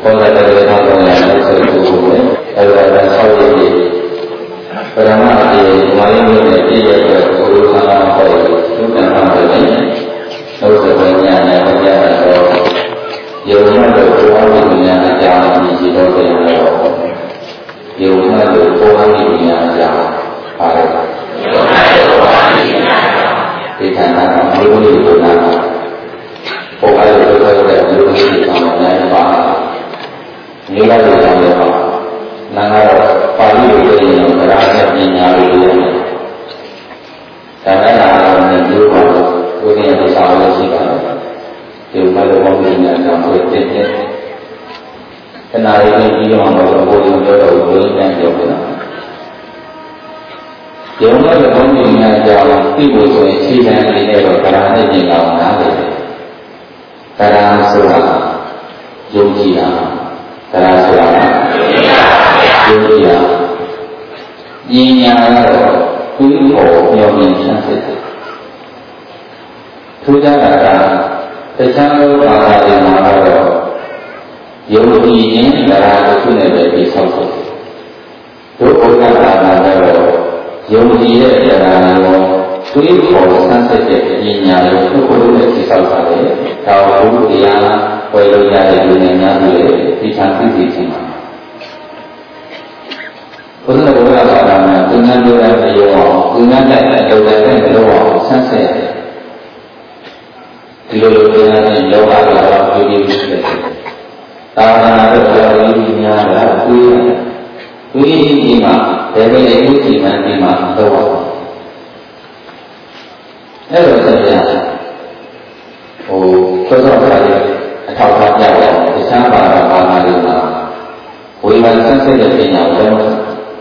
ခေါ်လာတဲ့တော့တော့လည်းဆိုလို့ပဲအဲ့ဒါကဆောက်ရည်ပရမအတိမာယမျိုးနဲ့ပြည့်ရဲ့အတွက်ဘုရားသာဟောတယ်သုတ္တနာပဲလေလို့ဆိုတဲ့ဉာဏ်နဲ့ဘုရားတော်ယုံမှလို့ဘုရားရှင်ဉာဏ်အကြောင်းအကြည့်တော့တယ်လို့ယုံမှလို့ဘုရားရှင်ဉာဏ်အကြောင်းပါတယ်ဒီဌာနကဘုရားရှင်ကဘုရားရှင်ပြောတဲ့ဘုရားရှင်ကောင်းတယ်ပါမြေလာလို့ကြောင်းလည်းပါနာငါတော့ပါဠိလိုပြောရင်တော့ဗရာနဲ့ပညာလိုပြောတယ်ဒါနဲ့လာတော့လည်းဒီလိုပါဘုရားရဲ့စာအုပ်ရှိပါတယ်ဒီမှာလည်းဘုရားရဲ့နာမကိုသိတဲ့တဏှာရင်းကြီးအောင်တော့ဘုရားပြောတော့ဘုရားနဲ့ပြောတယ်နော်ယုံတော့ဘုရားရဲ့ကြောင့်သိဖို့ဆိုရင်ခြေခံနေတယ်တော့ဗရာနဲ့ပညာအောင်နားတယ်ဗရာဆိုတာယုံကြည်တာဗရာဆိုတာယုံကြည်တာဉာဏ်ကတော့သူ့ကိုမျှော်မြင်ဆန်းစစ်တယ်ထူးခြားတာကတခြားသောဘာသာတွေမှာတော့ယုံကြည်ခြင်းဗရာတစ်ခုနဲ့ပဲပြီးဆောက်တယ်တို့ဘုရားဘာသာကတော့ယုံကြည်တဲ့ဗရာကိုတွေးခေါ်ဆန်းစစ်တဲ့ဉာဏ်ကိုသူ့ကိုယ်နဲ့ပြီးဆောက်ပါတယ်ဒါကိုဘုရားဝယ်လို့ရတဲ့လူငယ်များတွေဒီချမ်းသိသိချင်းပါဘုရားဘုရားဘာသာမှာသင်္ကန်းလိုတဲ့ပြောအောင်သင်္ကန်းတိုက်တဲ့လုပ်တဲ့လောအောင်ဆန်းစစ်ရတယ်ဒီလိုလိုတရားနဲ့လောဘကတော့ပြည့်ပြည့်စုံစုံသာသနာ့ဘုရားကြီးများကတွေးရတယ်တွေးကြည့်မှဘယ်လိုလဲဥစ္စာမှန်ဒီမှာတော့အဲ့လိုဆက်ရစောစောကလည်းအထောက်အပံ့ပြရတယ်တခြားဘာသာတွေမှာဝိမာန်ဆက်ဆက်တဲ့ပညာကိုတော့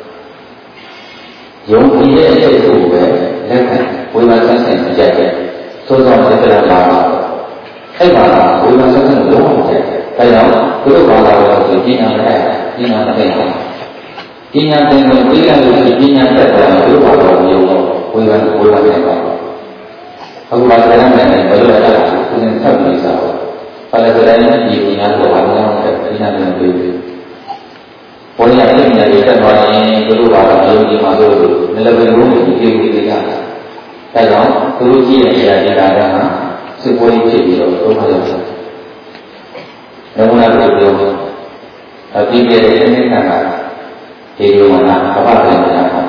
ယုံကြည်တဲ့အချက်ကိုပဲလက်ခံဝိမာန်ဆက်ဆက်ကြည့်တယ်စောစောကလည်းလာပါအဲ့မှာဝိမာန်ဆက်ဆက်လုံးဝကြည့်တယ်ဒါကြောင့်ဘုရားဘာသာတော်ကိုပညာနဲ့ပညာနဲ့ပညာတင်ကိုသိရလို့ပညာတက်တယ်ဘုရားဘာသာတော်ကိုဝိမာန်နဲ့ပါအခုဘာသာနဲ့ဘယ်လိုလဲကိုယ်နဲ့ဆက်ပြီးစားဘာလဲဆိုရင်ဒီပညာကိုအားလုံးနဲ့ပညာနဲ့တွေ့တယ်ဘုရားရဲ့ပညာတွေတက်သွားရင်ဘုရားဘာသာယုံကြည်မှာလို့လည်းဘယ်လိုမျိုးကြည့်ကြည့်ကြတာဒါကြောင့်ဘုရားကြီးရဲ့တရားဒေတာကစစ်ပွဲဖြစ်ပြီးတော့ဘုရားရောက်တယ်။နမနာကိုပြောအပြီးပြတဲ့အနေနဲ့ကဒီလိုမှအပ္ပဒိညာဟော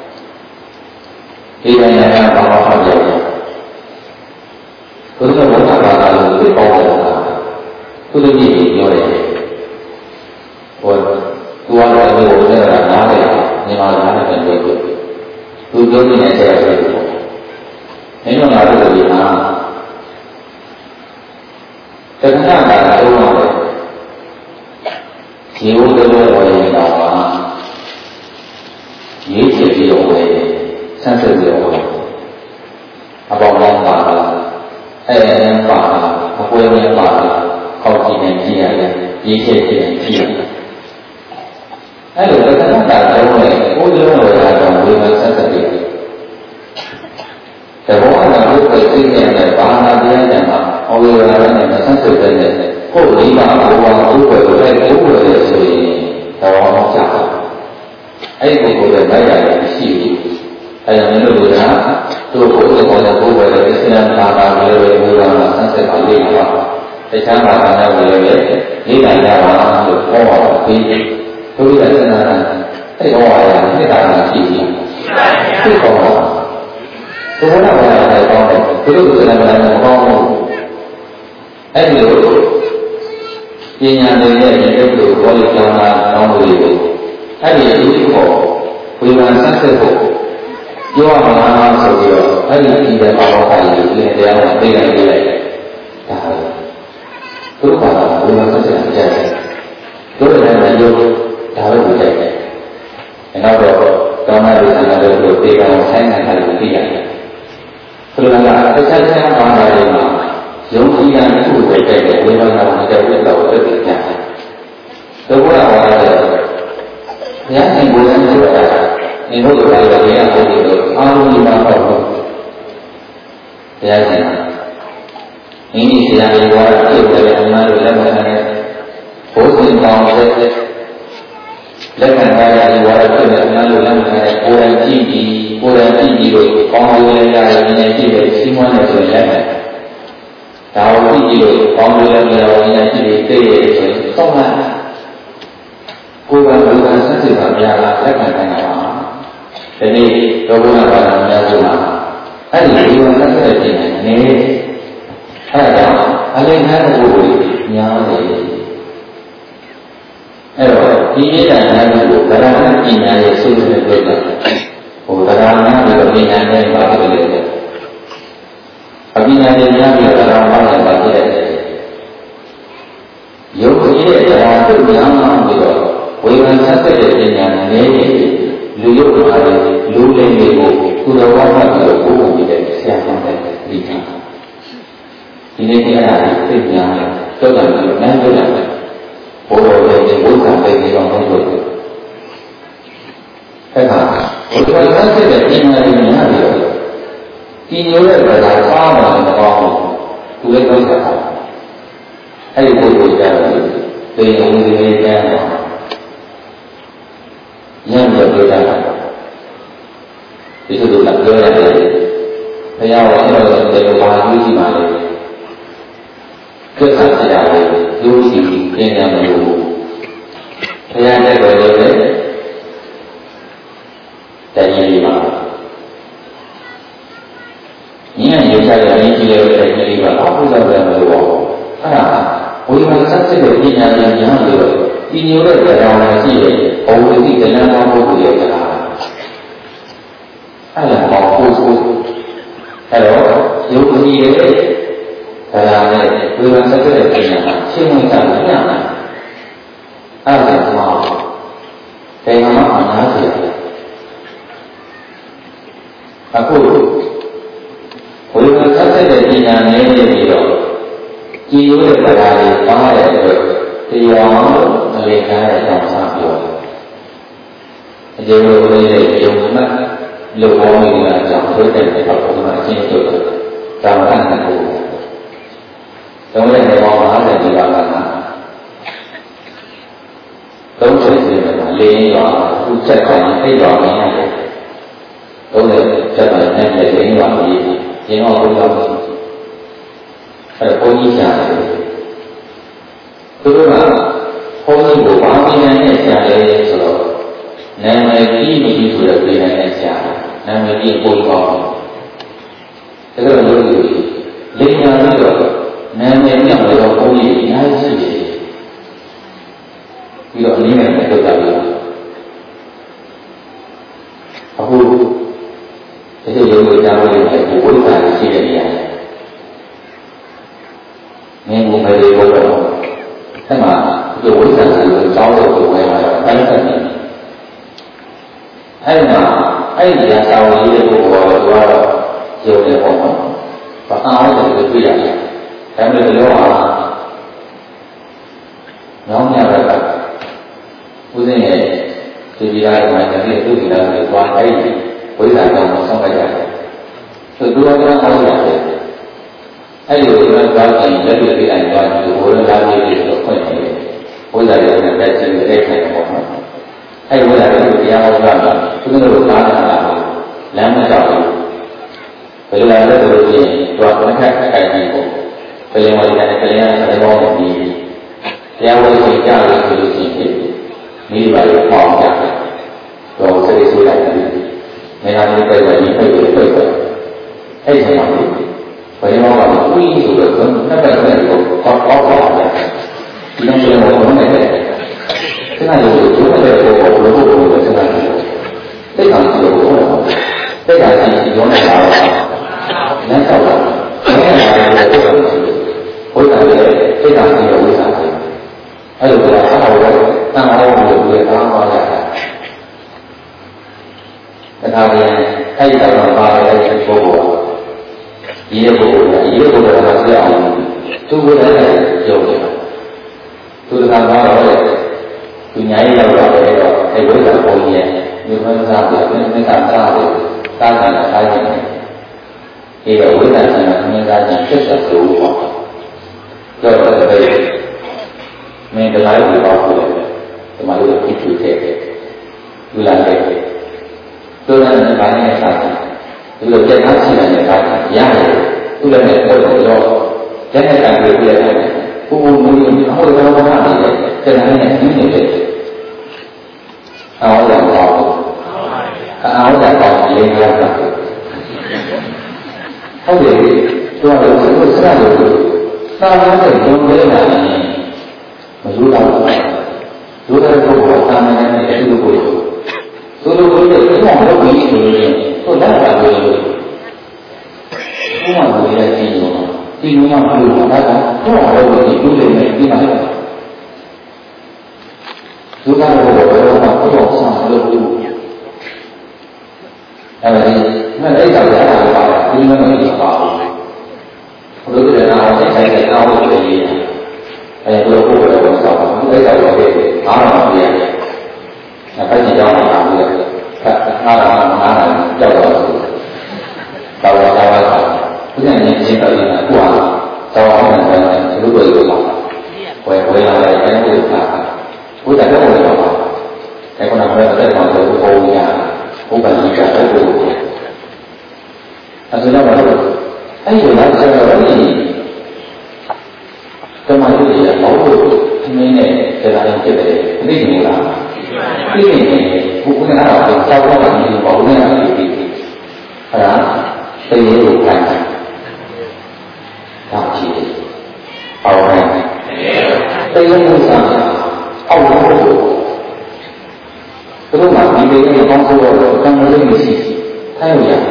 ဒီဉာဏ်ကဘာမှမပြောဘူးဘုရားဘုရားဘာသာလို့ပြောတာဘုရားကြီးပြောတယ်ဟောသူကတော့ဒီလိုပြောတာနားတယ်မြန်မာနားနဲ့ပြောတယ်သူပြောနေတဲ့ဆရာတွေပေါ့မင်းတို့ငါတို့ဒီမှာတက္ကနာကသုံးရတယ်ဇေဝတလောဝေတော့ပါရေးချပြီးတော့ဝေဆန်းစစ်ပြီးတော့ဝေအပေါင်းပေါင်းပါလားအဲ့ဒါနဲ့ပါလားအပွဲနဲ့ပါလားခေါက်ကြည့်နေကြည့်ရတယ်ရေးချကြည့်နေကြည့်ရတယ်အဲ့လိုတက္ကနာကသုံးတယ်ဘုရားဝေတာတော့ဝေမဆန်းစစ်ပြီးတဘောကဘုရားသိနေတဲ့ဘာသာတရားကျမ်းမှာဟောရတာနဲ့ဆန်းစစ်တဲ့ကိုယ်လေးပါဘုရားဘုရားကိုလည်းဘုရားရဲ့ဆိုရင်တော့ကြာတယ်အဲ့ဒီကိုယ်လည်းလိုက်ရတယ်ရှိဘူးအဲ့ဒါမျိုးလို့ကသူ့ကိုယ်ကိုယ်ကဘုရားရဲ့အစ္စလာမ်ဘာသာတွေဘုရားကဆန်းစစ်ပါလိမ့်မယ်တခြားဘာသာတွေလည်းလေးနိုင်ကြပါလို့ဟောပါပြီးဘုရားဆန္ဒအဲ့တော့ဟာနှစ်တာရှိပြီရှိပါဘူးဘုရားဘာသာတွေကောင်းတယ်ဘုရားကိုယ်လည်းမကောင်းဘူးအဲ့ဒီလိုပညာတွေရဲ့ရုပ်ကိုဘောလိကျောင်းသားတောင်းလို့ရတယ်အဲ့ဒီအတူကိုဝိမာန်ဆက်ဆက်ဖို့ပြောရမှာဆိုပြီးတော့အဲ့ဒီဒီတဲ့ဘာဝကကြီးကိုလည်းတရားနဲ့သိနိုင်တယ်ဒါပဲသူတို့ကဝိမာန်ဆက်ဆက်ကြတယ်တို့လည်းရုပ်ဒါပဲကြည့်တယ်နောက်တော့တောင်းတဲ့ဆန္ဒတွေကိုသိအောင်ဆိုင်နိုင်တယ်လို့သိရတယ်ဘုရားကတခြားဘာသာတွေမှာယုံကြည်တဲ့သူ့ကိုတဲ့ဝိမာန်ကိုတဲ့ဝိတော်ကိုသိကြတယ်။ဒါကဘာလဲ။ဘုရားရှင်ကိုယ်တိုင်ဆိုတာဒီလိုလိုလည်းတရားဟောပြီးတော့အာရုံဒီမှာပေါ့။ဘုရားရှင်မိမိဆရာကြီးကပြုတ်တယ်အမှန်လို့လက်မခံတဲ့ဘုစဉ်ကောင်းတဲ့လက်ခံထားရတဲ့ဝါဒဖြစ်တဲ့နာလိုလက်ခံတဲ့ကိုယ်တိုင်ကြည့်ပြီးလို့ကောင်းလို့လည်းရတယ်နည်းကြည့်လို့စီးပွားနဲ့ဆိုရင်လည်းဒါကိုကြည့်လို့ကောင်းလို့လည်းရတယ်နည်းကြည့်ပြီးသိရဆိုရင်တော့မှကိုယ်ကဘုရားဆက်စစ်ပါများလားလက်ခံနိုင်တာပါဒီနေ့ဒေါဘုရားဘာသာများစုမှာအဲ့ဒီဘုရားဆက်စစ်တဲ့နေအဲ့ဒါအလင်းထားတဲ့ပုဂ္ဂိုလ်များတယ်အဲ့တော့ဒီနိဒာန်များကိုဗရဏပညာရဲ့ဆုံးဖြတ်တဲ့အတွက်ဟိုဗရဏများပြီးတော့ပညာနဲ့ပါလို့လေအပညာနဲ့များပြီးတော့ဗရဏများပါဖြစ်တဲ့ယုတ်ကြီးတဲ့တရားတို့များပြီးတော့ဝေဒနာဆက်တဲ့ပညာနဲ့လူယုတ်ပါလေလူလေးတွေကိုကုသိုလ်ဝါဒပြီးတော့ကိုယ်ကိုပြတဲ့ဆရာဆောင်တဲ့ဒီကဒီနေ့တရားသိညာတော့တယ်နိုင်တော့တယ်ဘုရားရဲ့ဘုရားပဲဒီကောင်လို့အဲ့ဒါဘုရားဆက်တဲ့ပညာတွေများတယ်ဒီလိုတဲ့ဗလာပါမှာမကောင်းသူလည်းသိတာအဲ့ဒီပုဂ္ဂိုလ်ကြတယ်သိရင်ဝင်နေကြတယ်ညံ့ပြောကြတာဒီလိုလားပြောရတယ်ဘုရားကအဲ့လိုတေဘာကြီးကြီးပါလေကိစ္စတရားတွေလူစီပြင်းရမလို့ဘုရားတဲ့တော်လေးပဲတည်ရည်ပါညံ့ရကြတဲ့ရင်းကြီးလေးပဲတည်ရည်ပါအဟုတ်တယ်မလို့ပေါ့အဲ့ဒါဝိမာန်ဆက်စစ်တဲ့ပညာဉာဏ်ညာလို့ဒီညိုတဲ့တရားတွေရှိရဲ့ဘုံတိတရားတော်ပုဂ္ဂိုလ်ရဲ့တရားအဲ့ဒါပေါ့ကိုယ်ကိုအဲ့တော့ယုတ်ကြီးရဲ့တရားနဲ့ဝိမာန်ဆက်စစ်တဲ့ပညာမှာရှင်းဝင်တာညံ့တာအဲ့ဒါမှတရားမှာအနာစီအခုဝိမာန်ဆက်စစ်တဲ့ပညာနဲ့ပြီးတော့ကြည်ရဲ့တရားတွေပါတဲ့အတွက်တရားအလေးထားတဲ့အောင်စားပြောအကျေလိုလေးရဲ့ယုံမှတ်လုံပေါင်းနေတဲ့အကြောင်းဆိုတဲ့ဘုရားအချင်းတို့တာမန်တဲ့ဘုရားတော့လည်းဘောင်းပါတဲ့ဒီပါက30စီမှာလေးရွာသူချက်ခံအိတ်တော်မင်းရတယ်တော့လည်းချက်ခံနဲ့လေးရွာပြီးကျင်းတော်ဘုရားဘုန်းကြီးရှာတယ်သူတို့ကဘုန်းကြီးကိုဘာပညာနဲ့ရှာလဲဆိုတော့နာမည်ကြီးမကြီးဆိုတဲ့ပညာနဲ့ရှာနာမည်ကြီးပို့ကောင်းတယ်ဒါကြောင့်လို့လိညာပြီးတော့နာမည်မြောက်တော့ဘုန်းကြီးအများကြီးရှိတယ်ပြီးတော့အနည်းငယ်နဲ့ထုတ်တာပြီးအခုဒီလိုမျိုးကြားလို့ရတယ်ဝိပ္ပာရှိတဲ့နေရာမင်းကိုမလေးဘောတော့အဲ့မှာဒီဝိဇ္ဇာကိုကြောင်းလို့ပြောရတာတိုင်းတယ်အဲ့မှာအဲ့ဒီရာသာဝကြီးရဲ့ပုဂ္ဂိုလ်ကတော့ရုပ်တယ်ပေါ့နော်ဘာအောင်လို့တွေ့ရတယ်ဒါပေမဲ့ဒီလိုဟာနောင်ရတာဦးဇင်းရဲ့ဒီဒီလာမှာတကယ်သူ့ဒီလာကိုသွားအဲ့ဒီဝိဇ္ဇာကြောင့်ဆောင်းလိုက်ရတယ်သူတို့ကဟောရတယ်အဲ့ဒီလိုသွားကြည့်လက်တွေ့ပြလိုက်သွားပြီးဘိုးတော်သားကြီးတွေတော့ဖွင့်နေတယ်ဘုရားရဲ့တက်ချင်တဲ့ခိုင်ပေါ့နော်အဲ့ဒီဘုရားရဲ့တရားဟောတာကသူတို့လိုသားတာလားလမ်းမကြောက်ဘူးဘယ်လိုလဲဆိုလို့ရှိရင်တွားခက်ခိုင်ပြီးပေါ့ဘယ်လိုမှလည်းတရားနဲ့ဘောင်းပြီးတရားဝိသေကြားလို့ဆိုလို့ရှိရင်မိဘတွေပေါ့ကြတယ်တော့စိတ်ဆိုးလိုက်တယ်နေရာလေးပြည့်တယ်ပြည့်တယ်အဲ့ဒီမှာဘယ်မှာကဝိဆိုတော့နှစ်ပတ်နဲ့ကိုပေါက်ပါတယ်ဒီလိုမျိုးတော့နေတယ်ခဏလိုကျိုးတဲ့ဘောကိုဘယ်လိုလုပ်လဲစဉ်းစားကြည့်တိတ်ကောင်စီကိုတိတ်ကောင်စီရောနေတာလမ်းဆောက်တာဘယ်မှာလဲဘုရားရဲ့တိတ်ကောင်စီကိုဝိသတာအဲ့လိုကအားဟောတော့တန်ဟောလို့ပြောတာပါလားဒါကလည်းအဲ့ဒီတော့ပါတယ်ပုဂ္ဂိုလ်ဒီရဲ့ပုဂ္ဂိုလ်ကဒီရဲ့ပုဂ္ဂိုလ်ကပြောအောင်သူကလည်းပြောတယ်သူကကတော့သူညာရေးရောက်တော့တယ်တော့အဲဝိဇ္ဇာပုံကြီးရဲ့ဒီမှာစားတယ်မြတ်စားတယ်တာတာစားတယ်ဒီတော့ဝိဇ္ဇာဆန္ဒမြတ်စားခြင်းဖြစ်တဲ့သူပေါ့တော့တယ် मैं दलाई की बात हो रहा है तुम्हारे लोग की छूट है बुला के तो ना निकालने के साथ तो लोग क्या अच्छी रहने का यहाँ है तो लोग ने बोल रहे हो जैसे का भी बुला है वो मुझे हम लोग का बना दिया जैसे हमने नहीं है आओ जाता ये क्या करतेဟုတ်တယ်သူကလည်းသူစကားလို့သာမန်တဲ့ဘုံလေးလာရင်မယူတော့ဘူး။ယူတဲ့ပုဂ္ဂိုလ်ကသာမန်နဲ့အတူတူကိုသူတို့ကိုလည်းသူ့မှာလုပ်ပြီးဆိုရင်သူ့လက်ပါလို့ဘုရားကိုလည်းကြည့်လို့ဒီလိုမှမလုပ်ဘူးဒါကသူ့မှာလုပ်ပြီးပြုနေတယ်ဒီမှာသူကတော့ဘယ်တော့မှဘုရားဆောင်လို့ဘူးအဲဒီမဲ့အဲ့ဒါလည်းအားပါဒီလိုမျိုးဖြစ်ပါဘူးဘုရားကလည်းအားနဲ့ဆိုင်တဲ့အားကိုလည်းရေးတယ်အဲဒီလိုပုဂ္ဂိုလ်ကတော့ဆောက်တာအဲ့ဒါတော့ပဲအားရပါပြရတယ်။အဲ့ဒီကြောင့်အားပြီးတော့အားကြောက်တော့တော်တော်သာဝတာဘုရားရှင်ရှင်းတော်ရင်ကိုယ်ဟာသောအောင်တယ်လူတွေလိုပါဝယ်လာတယ်အဲ့ဒီကဘုရားကတော့ဝင်တော့အဲ့ခုနကပြောတဲ့ကောင်ကိုပုံရဘုရားကြီးကတော့ဘုရားအဲ့ဒါတော့အဲ့ဒီလားဆိုတော့ဒီတမန်တော်ကြီးကဘောလို့အင်းနဲ့တရားရင်ဖြစ်တယ်သိနေလားသိနေဘုရားကတော့စောက်တော့တယ်ဘောလို့လည်းသိပြီအဲ့ဒါသိရလို့ခိုင်းတာဒါကြည့်အောင်တယ်သိရလို့စားအောက်လို့သူတို့ကဒီလိုမျိုးပေါင်းဆိုတော့ကံလို့မရှိထိုင်ရရတယ်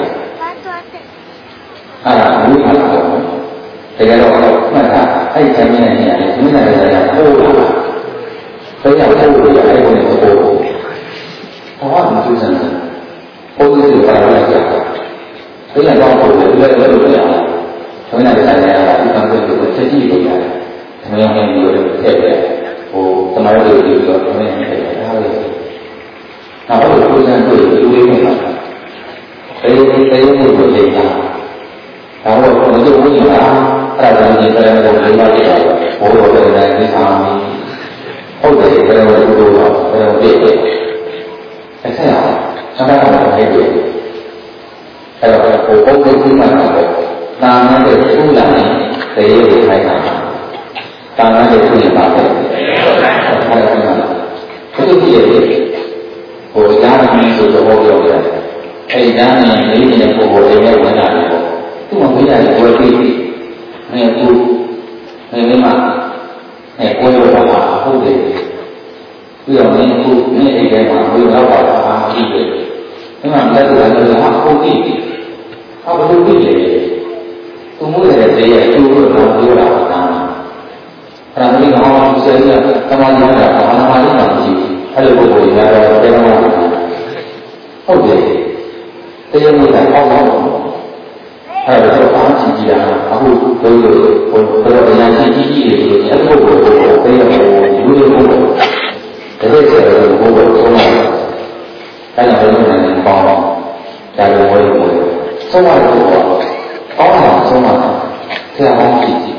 အဲ့ဒါဘူးခါတော့တကယ်တော့မှတ်တာအဲ့ဒီဆင်းရဲနေရတယ်ဒီနေ့လည်းပို့လာဆိုရပို့ရအဲ့ဒီကိုပို့ဘာမှမသိစမ်းပို့လို့ပါရကြဆိုရတော့ပို့လို့လည်းလို့ရတယ်ဆိုရင်လည်းဆိုင်ရာဒီကံကိုချက်ကြည့်လို့ရတယ်။မယုံနိုင်ဘူးလို့ထည့်တယ်။ဟိုတမန်တော်ကြီးကတော့မယုံနိုင်တယ်ဒါပဲ။နောက်တော့ကိုယ်စံတွေ့လူလေးနေတာ။အဲဒီမှုကိုသိတာ။ဒါတော့ဘုရားဝိညာဉ်အဲ့ဒါကိုဒီကံကိုလေးပါးပြတာ။ဘိုးတော်လည်းဒီဆောင်ဟုတ်တယ်ဘယ်လိုလုပ်လို့ဘယ်လိုပြည့်တယ်။အဲ့ဆက်အောင်ဆက်တာတော့ဟဲ့တယ်။အဲ့တော့ဘုရားကိုမှတ်တော့တာမန်တဲ့ခုလာရင်သေရကိုခိုင်းတာတာမန်တဲ့ခုရင်ပါတယ်ဟုတ်တယ်ခင်ဗျာဘုသူကြည့်ရဟိုညာမင်းဆိုတော့ပြောရတယ်အဲ့ဒါနဲ့လေးနေတဲ့ပုဂ္ဂိုလ်တွေနဲ့ဝင်လာတယ်ပေါ့သူ့မှာမိသားစုကိုပြီးနေကူနေမကိုယ်ရောပါဟုတ်တယ်ပြီးတော့နေကူနေအိမ်ထဲမှာဘယ်တော့ပါအာကြည့်တယ်ဒီမှာလက်တွေ့လည်းဟာဟုတ်ပြီဟာဘယ်လိုကြည့်လဲသူမိုးတဲ့ဈေးရဲ့အကျိုးကိုတော့ပြောတာပါ။အဲ့ဒါမျိုးတော့ဆယ်ရတမန်တော်ကဘာမှမလုပ်နိုင်ဘူး။အဲ့လိုပုဂ္ဂိုလ်တွေကတော့ပြောမှာဟုတ်တယ်။တရားမှုကအောက်အောင်အဲ့ဒါတော့အားကြည့်ကြည့်တာအခုဘယ်လိုဟိုတော့အရင်ကြည့်ကြည့်တွေဆိုရင်အဲ့ဒီပုဂ္ဂိုလ်ကိုသိရမယ်ယူလို့ပုဂ္ဂိုလ်တကယ်ဆိုရင်ပုဂ္ဂိုလ်ဆုံးမှာအဲ့ဒါဘယ်လိုလဲပေါ့ဒါလိုဝယ်လို့ဆုံးမှာတော့အောင်းအောင်ဆုံးမှာဆရာကောင်းကြည့်ကြည့်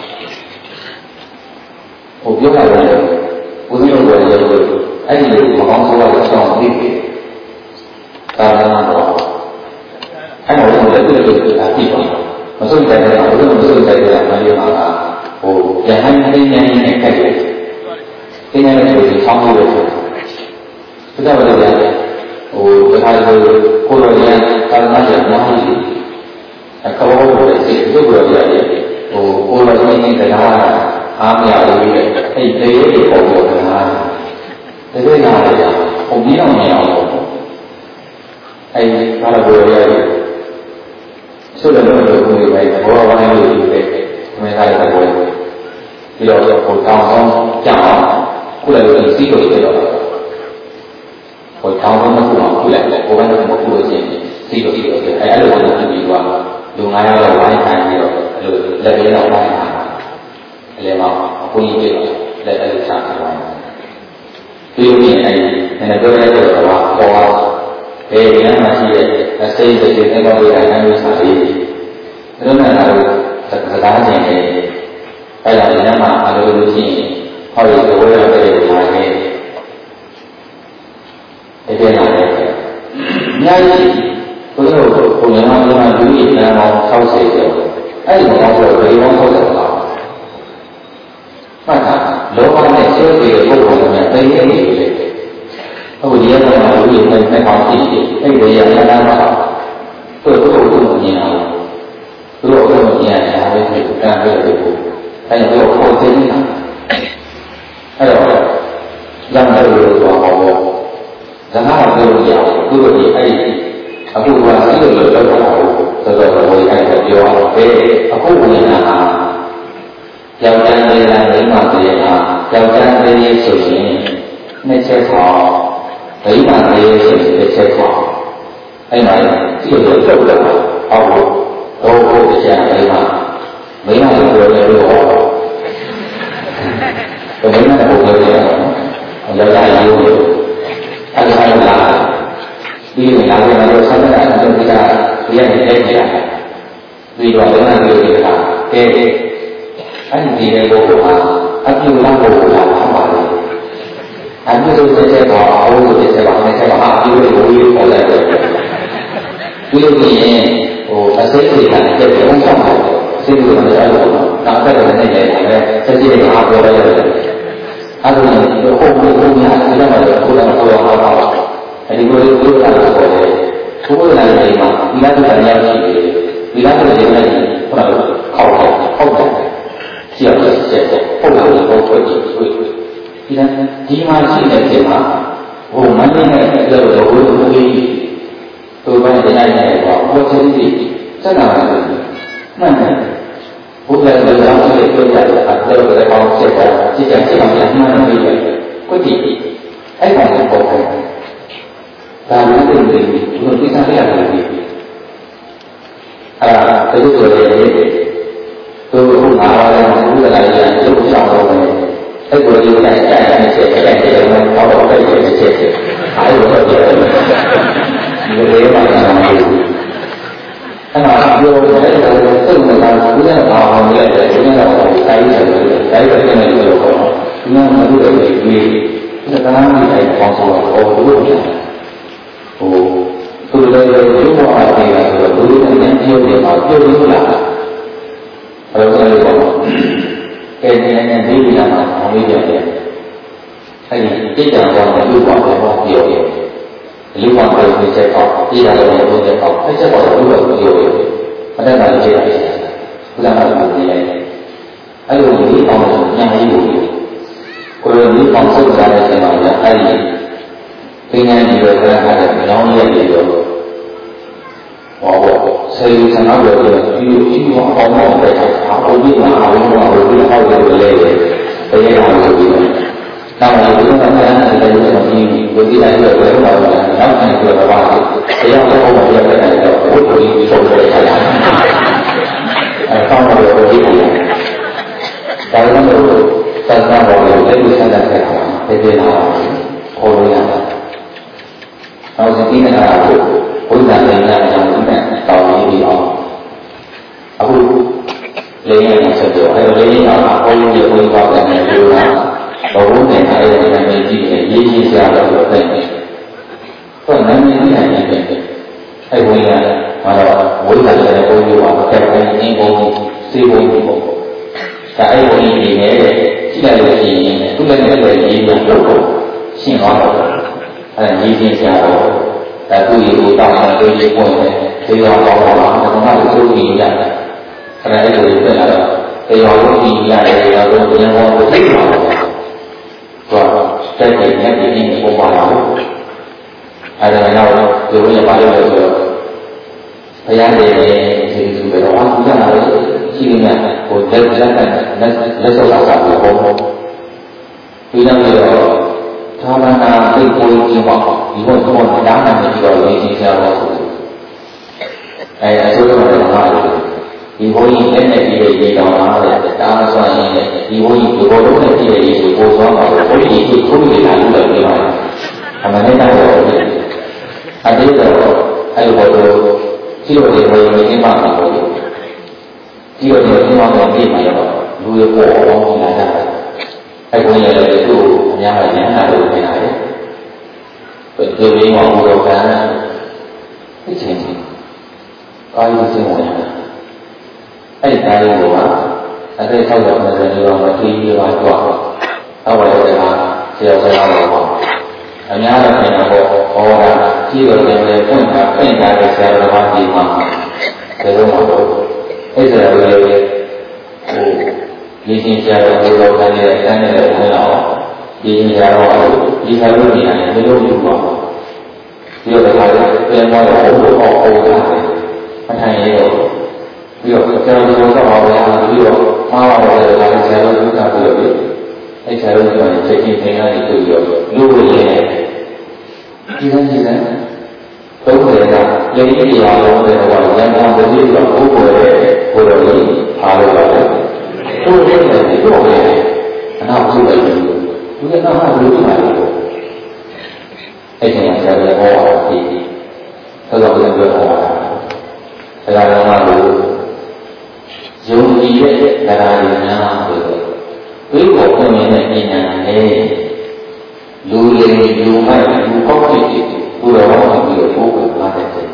ဟိုပြောရတယ်ဘုရားတော်ရဲ့အဲ့ဒီလိုမကောင်းဆိုးရတဲ့အကြောင်းသိပြီသာသနာတော်အဲ့တော့လည်းသူ့ရဲ့အဖြစ်ပါမဆုံးတဲ့ကဘုရားမဆုံးတဲ့ကမလေးပါကဟိုယဟန်သိဉာဏ်နဲ့ခက်တယ်သိဉာဏ်နဲ့ဆိုရင်ဆောင်းလို့ရတယ်ဘုရားတော်ရဲ့ဟိုဒါကကိုယ်တော်ရဲ့သာသနာ့ရဲ့နာမည်အခဘောကိုလည်းသိရုပ်ရရတယ်ဟိုကိုယ်တော်ရဲ့တရားအားမရလို့လေအဲ့ဒီတရားတွေပေါ်ပေါ်တာတကယ်နားရဟိုပြီးတော့မရအောင်အဲ့ဒီဘာလို့ရရဆိုတော့လည်းဘုရားရဲ့ဘောဝါးလို့ဒီပဲအမေသားရဲ့ဘောပြီးတော့ဟိုတောင်းအောင်ကြောက်အောင်ခုလည်းစီးလို့ဖြစ်တော့ဟိုတောင်းအောင်မခုအောင်ခုလည်းဘိုးဘန်းတို့မခုလို့ရှိရင်စီးလို့ဖြစ်အဲ့လိုမျိုးဖြစ်ပြီးတော့လူ900လောက်ဝိုင်းထိုင်ပြီးတော့အဲ့လိုလက်ရတော့ဝိုင်းတာအလဲမှာအခုကြီးပြလက်အဲ့လိုချတာပါပြီးလို့ရှိရင်အဲ့ဒီပြောရတဲ့တော့ပေါ်သွားတယ်ဉာဏ်မှရှိတဲ့အစိတ်အစိတ်နဲ့တော့ဒီတိုင်းမျိုးစားပြီးဒါနဲ့တော့စကားချင်းနဲ့အဲ့ဒါဉာဏ်မှအလိုလိုရှိရင်好有所谓的这个产业，这边来的，你看，不是我们那地方有一点往烧水的，哎，我们说可以往后走了。那看，楼房的修这个过程里面，这些里面，我理解的嘛，有一点没放弃，那个也很难搞，这个这么年啊，如果这么年还会去干这个这个，但也没有后天的。အဲ့တော့ရမ်းတယ်လို့ပြောအောင်ပေါ့ဇာတ်ဟာပြောလို့ရအောင်သူတို့ဒီအဲ့ဒီအခုကစိတ်လို့ပြောတာကိုတော်တော်ကိုအဲ့ဒါပြောအောင်ပဲအခုဝင်လာတာယောက်ျားလေးလားမိန်းမလေးလားယောက်ျားလေးဆိုရင်နှစ်ချက်ခေါ်မိန်းမလေးဆိုရင်တစ်ချက်ခေါ်အဲ့မှာစိတ်လို့ပြောတာအောက်တော့တရားမိန်းမလေးပြောတယ်လို့ဟော我们那不会这样，要加油，按照拿，你拿回来就上面来，就比较不愿意来起来，你说我那就这个，按你的不好啊，按你那不好看法的，按你就这些搞，我这些搞，那些搞啊，因为我有好在这，因为我谁可以看，这不用上来。这个我们要有，然后再有那些我们这些阿哥的人，他说你后面还是那么的，不能说好好，你不是那个说的，不会那个嘛，你那是人家去的，你那个人呢，不能靠后，只要是现在后面能够会，你看起码现在起码我们那个这个会不会，都把人家那个我真的真的那。不然我想这个国家啊，这个在搞现在，这讲这方面慢慢的规定，哎，我们不会，但是对对，我们非常这样的啊，这就是说都拿来用来研究项目的，哎，我就在那些我们搞到这些，还有个别的，你这个嘛，那么有这个政府上出现了行业的出现了改革现在就有可能，因为很多的因为这刚刚你才放松了，我不会对不对？中国话这个不是很年轻的嘛，就是不来，还有这个给年轻人嘛，同一点点，哎，这讲的有广的话有。流亡的那些搞，依然有很多在搞，那些搞的如果有，我在哪里接来？不在哪里接来？还有你方的压抑有，或者你方受不了的情况下，还有今年一个在他的苗业里头，所以像那个有方面在他后面啊，后面好有类的，这些还有那么有的人呢，在这种有的在这个文化里面，然后这个话题，只要是我们要在那个我可以说出来下来，当然有这个，但是那个在那我有这个现在在好，在这哪好多样的，然后是今天的回南的那个里面到一地方，然后雷阳是的，还有雷阳啊，我有也会搞在那个啊。我们在台湾那边记得也是这样的个分别，说南边那边太不一样了。完了，我感觉我有啊，在我英国、西国以后，在我里面现在有几年，除了那个一年多，信号已经下来了，注意到当然对于我们这个包括啊，那就不一样的，看来这个是那个，这要不一样的，要跟别人不一样的。是吧？在几年里面我把握，还是要有人把这个培养的这个话，这样的心里面，我在那时候打算的沟通，就像这个他们呢对国营计划，以后跟我们家人的这个联系相关的，哎，就这么的话。以后以前的这个医疗啊，打算以后如果都是这个医疗保障嘛，我们以后处理难度的地方，他们那个这个还有我说，这个我已经办了，这个地方的地方如果我往起来的， အဲ့ဘုန်းကြီးလည်းသူ့အများကြီးဉာဏ်နာလို့ပြင်လာတယ်။ဒီလိုမျိုးဘုရားကသိချင်းကာယစင်ဝင်တာအဲ့ဒီကာယကိုကအသက်60ကျော်20ကျော်မတိတိပါတော့တော့လည်းကဆရာဆရာတော်ပေါ့အများကြီးပြင်တော့ဟောတာကြီးတော်တယ်လည်းဖွင့်တာပြင်တာတဲ့ဆရာတော်ဘာကြီးမှာဒါလုံးမဟုတ်အဲ့ဒါလည်းဟိုဒီရှင်ဆရာတော်ကိုတော့တန်းနေတဲ့တန်းနေတဲ့ဝင်လာတော့ဒီရှင်ဆရာတော်ဒီဆရာတော်နေရာနဲ့ဘယ်လိုလုပ်ပါ့ဒီတော့ဒါလည်းပြန်သွားတော့ဘုရားအောက်တာအထိုင်ရောပြီးတော့ဆရာတော်ကတော့ပါဗျာပြီးတော့မှားပါတယ်ဒါလည်းဆရာတော်ကပြောပြီးတော့အဲ့ဆရာတော်ကချက်ချင်းသင်ရတယ်ပြီးတော့လူ့ရဲ့ဒီစမ်းသုံးတယ်ကလည်းဒီရာလုံးတဲ့ဟောရန်ကုန်ပြည်ကဘုရားရဲ့ဘုရားကြီးအားလို့ပါတယ်ဘုရားရဲ့ဒီတော့လည်းအနာပြုလိုက်တယ်သူကနောက်မှလူ့မှာလို့အဲ့ဒီဆရာတော်ဟောတာဒီဆိုတော့ဘုရားပြောတာဆရာတော်ကလို့ယုံကြည်တဲ့တရားတွေများဆိုတော့ဒီကိုပုံမြင်တဲ့ဉာဏ်နဲ့လူလေလူမိုက်လူပေါက်ဖြစ်ဘုရားဟောပြီးတော့ဘုရားလာတဲ့ဒီ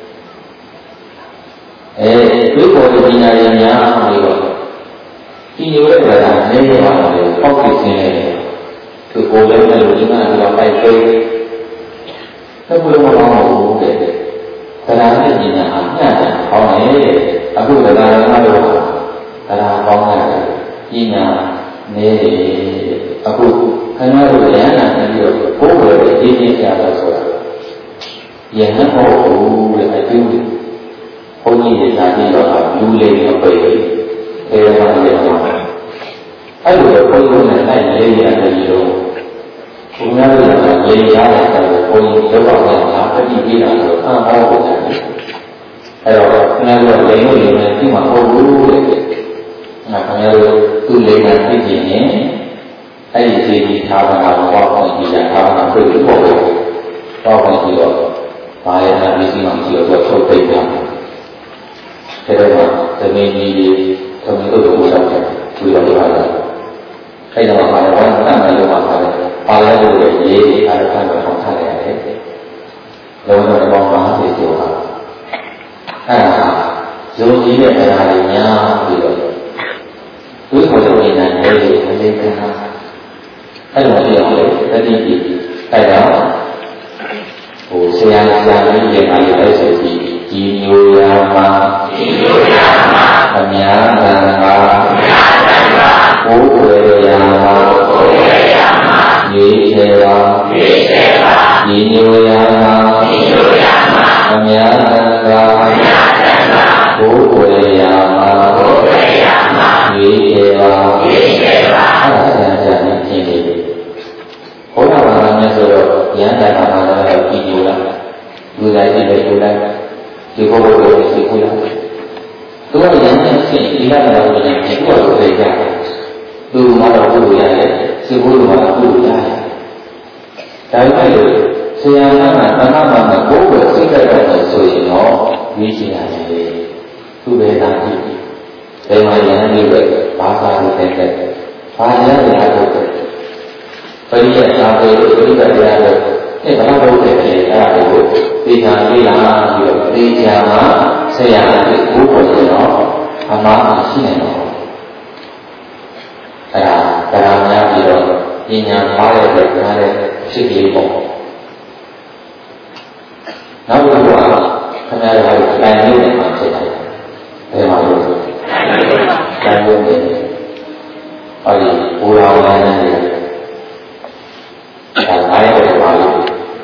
ကိုပညာရည်များပြီးတော့ဒီလိုတဲ့တရားနဲ့ပါတယ်ပေါက်ဖြစ်ခြင်းသူကိုယ်လည်းလူကြီးမှတော့ပိုက်ပေးတယ်ဘုရားဟောလို့တဲ့တရားနဲ့ဉာဏ်ဟာညံ့တယ်ဟောတယ်အခုတရားရမလို့တရားကောင်းတယ်ဉာဏ်နေအခုခင်ဗျားတို့ဉာဏ်နဲ့ပြီးတော့ဘုရားရဲ့အင်းကြီးရတာဆိုတာယဟန်ဟောဘူးတဲ့အကျိုးဘုန်းကြီးရဲ့ဇာတိတော်ကလူလေးမပိတ်အဲဒီမှာလည်းအဲ့လိုဘုန်းကြီးနဲ့လိုက်လေးရတယ်ဒီလိုဘုရားရဲ့လေးရတဲ့ဘုန်းကြီးလောက်တော့ငါတတိပြတာဆိုအဟောဖို့တယ်အဲ့တော့ခင်ဗျားတို့လိန်လို့လိန်နဲ့ဒီမှာဟောဘူးတဲ့ငါခင်ဗျားတို့သူ့လိန်နဲ့သိကြည့်ရင်အဲ့ဒီသိပြီးထားတာကတော့ဘုန်းကြီးကထားတာပြည့်ဖို့ပေါ့တော့ဘုန်းကြီးတော့ဘာလဲနာမည်စီမှကြည့်တော့ထုတ်ပိတ်တာဒါတော့သမီးကြီးသမီးတို့ကိုဆောက်တယ်ဒီလိုလုပ်ရတယ်အဲ့တော့ဘာလဲဝမ်းသာတယ်လို့ပြောတယ်ပါလဲလို့ရေးအားဖြင့်တော့ထားရတယ်လုံးဝတော့ဘာမှသိဆိုတာအဲ့ဒါယုံကြည်တဲ့တရားတွေများပြီးတော့ဒီလိုလိုနေနိုင်တယ်လို့မလေးကနာအဲ့လိုပြောတယ်တတိယအဲ့တော့ဟိုဆရာကြီးရဲ့အားရတဲ့ဆိုပြီးဒီမျိုးရာမှာအများတန်ခါဘုရားရာမှာဒီစေပါဒီမျိုးရာမှာအများတန်ခါဘုရားရာမှာဒီစေပါအဲ့ဒါကြာနေခြင်းတွေဘုရားဘာသာနဲ့ဆိုတော့ဉာဏ်တရားဘာသာနဲ့ကြည့်ကြလားလူတိုင်းကြည့်တယ်လူတိုင်းဒီဘုရားကိုသိဖို့လားသူကဉာဏ်နဲ့သိဒီလာတာကိုလည်းဒီဘုရားကိုသိကြတယ်သူမှတော့ဘုရားရဲ့သိဖို့မှတော့ဘုရားရဲ့ဒါပေမဲ့ဆရာကတဏှာမှာဘိုးကိုသိကြတယ်ဆိုရင်တော့ဒီချင်ရတယ်သူပဲသာကြည့်ဘယ်မှာဉာဏ်နဲ့ပဲဘာသာနဲ့တဲ့ဘာဉာဏ်နဲ့ဟုတ်တယ်ပရိယတ်သာပေပရိသတ်တရားတွေအဲ့ဘာလို့တဲ့လဲအဲ့ဒါကိုသိချာလေးလာပြီးတော့သိချာမှာဆရာကဘုရားရှင်တော့အမှားရှိနေတော့အဲ့ဒါတရားများပြီးတော့ဉာဏ်ပါတဲ့တရားတဲ့ဖြစ်ပြီးပေါ့နောက်တစ်ခုကခင်ဗျားတို့ကတိုင်လို့နေမှာဖြစ်တယ်အဲ့မှာလို့တိုင်လို့နေအဲ့ဒီဘုရားဝါဒနဲ့ဒါအားရတဲ့ပါလို့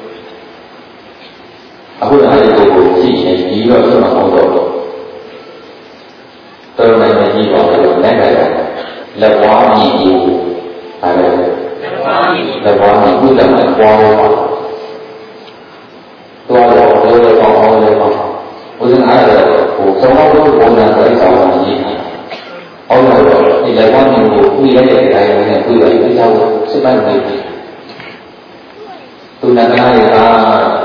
အခုလည်းအဲ့ဒီကိုကြည့်ရင်ဒီတော့ကျွန်တော်ဟောတော့တော်တော်များများကြီးပါလို့လက်ကြတယ်လက်ဝါးမြည်ကိုဒါလည်းလက်ဝါးမြည်ကုသမှာပွားတော့တော့ကောင်းအောင်လည်းပေါ့ဘုရားအားလည်းဟိုသုံးတော့ဘုရားဆိုတဲ့ဆောင်းကြီးအောင်တော့ဒီလက်ဝါးမြည်ကိုကုရတဲ့အတိုင်းနဲ့ကုရပြီးတော့စစ်ပိုင်းနေတယ်သူနာကနာရတာ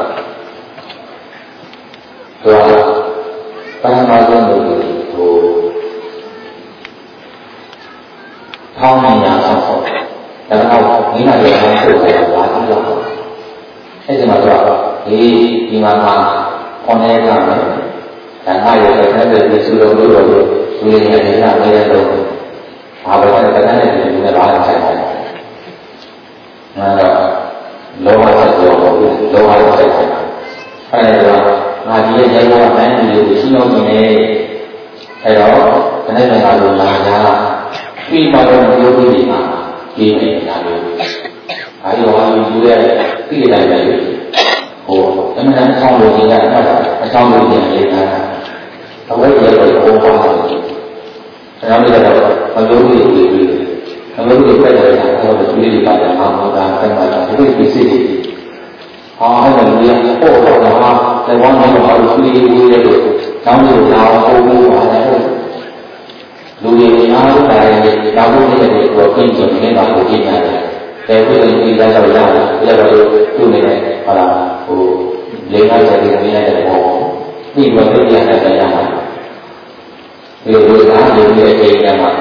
တော့ပထမဆုံးလို့ဟိုထောင်းနေရအောင်然后你那边还是在垃圾了，还是嘛说，你妈妈放在那边，然后有的那个就是说如果所以你看那个都，啊，我看那个那个老人在，那个老外在做，老外在做，后来说，啊，这些结果反正有信用分的，还有那个那个哪家，最高的有规定啊。基本上就，还有住在地带的，我咱们上路现在那个上路点也看，我也有我花的，然后那个他有的他有的快点讲，他的处理大家啊，干嘛不会比自己，啊，还有呢，货物的话，在往年的话处理的多，然后就拿货物啊，然后。လူတွေအားလုံးတိုင်းနောက်ဆုံးနေ့တွေကိုပြင်ကျင်နေတာကိုကြည့်ရတယ်။ဒါကိုဒီလိုရောက်ရတယ်။ဒါတော့သူ့နေတဲ့ဟာဟိုလေးပါးချက်တွေမြင်ရတယ်ပေါ့။ဒီလိုသိရတယ်တရားမှာ။ဒီလိုအားလုံးရဲ့အိမ်ထဲမှာ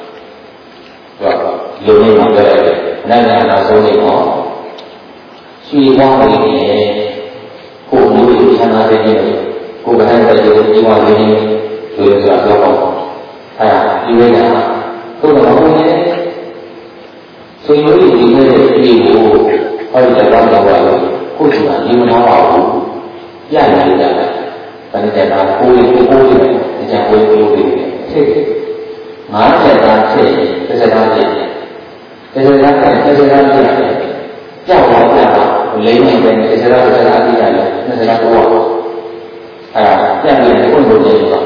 လူတွေမှာကြရတယ်။နိုင်ငံနောက်ဆုံးနေ့ပေါ့။ရှိသွားပြီကိုယ်မျိုးချမ်းသာတဲ့နေ့ကိုယ်ကလည်းဒီလိုဒီမှာနေလို့ဆိုတာတော့ဒီဝိညာဉ်ကိုယ်တော်ဘုရားဆွေမျိုးတွေဒီလိုဒီကိုဟောဒီတော့တော့ကိုယ်ကဒီမနာပါဘူးပြနေကြတယ်။ဒါနဲ့ကကိုယ်ကိုယ်ဒီကြကိုယ်ကိုယ်ဖြစ်ငါးချက်သားဖြစ်တစ်ချက်သားဖြစ်တစ်ချက်သားဖြစ်ကြောက်တော့လေးနေတယ်တစ်ချက်သားအကြည့်ရတယ်တစ်ချက်သားတော့ပြန်ပြီးကိုယ်ကိုယ်ကြည့်တော့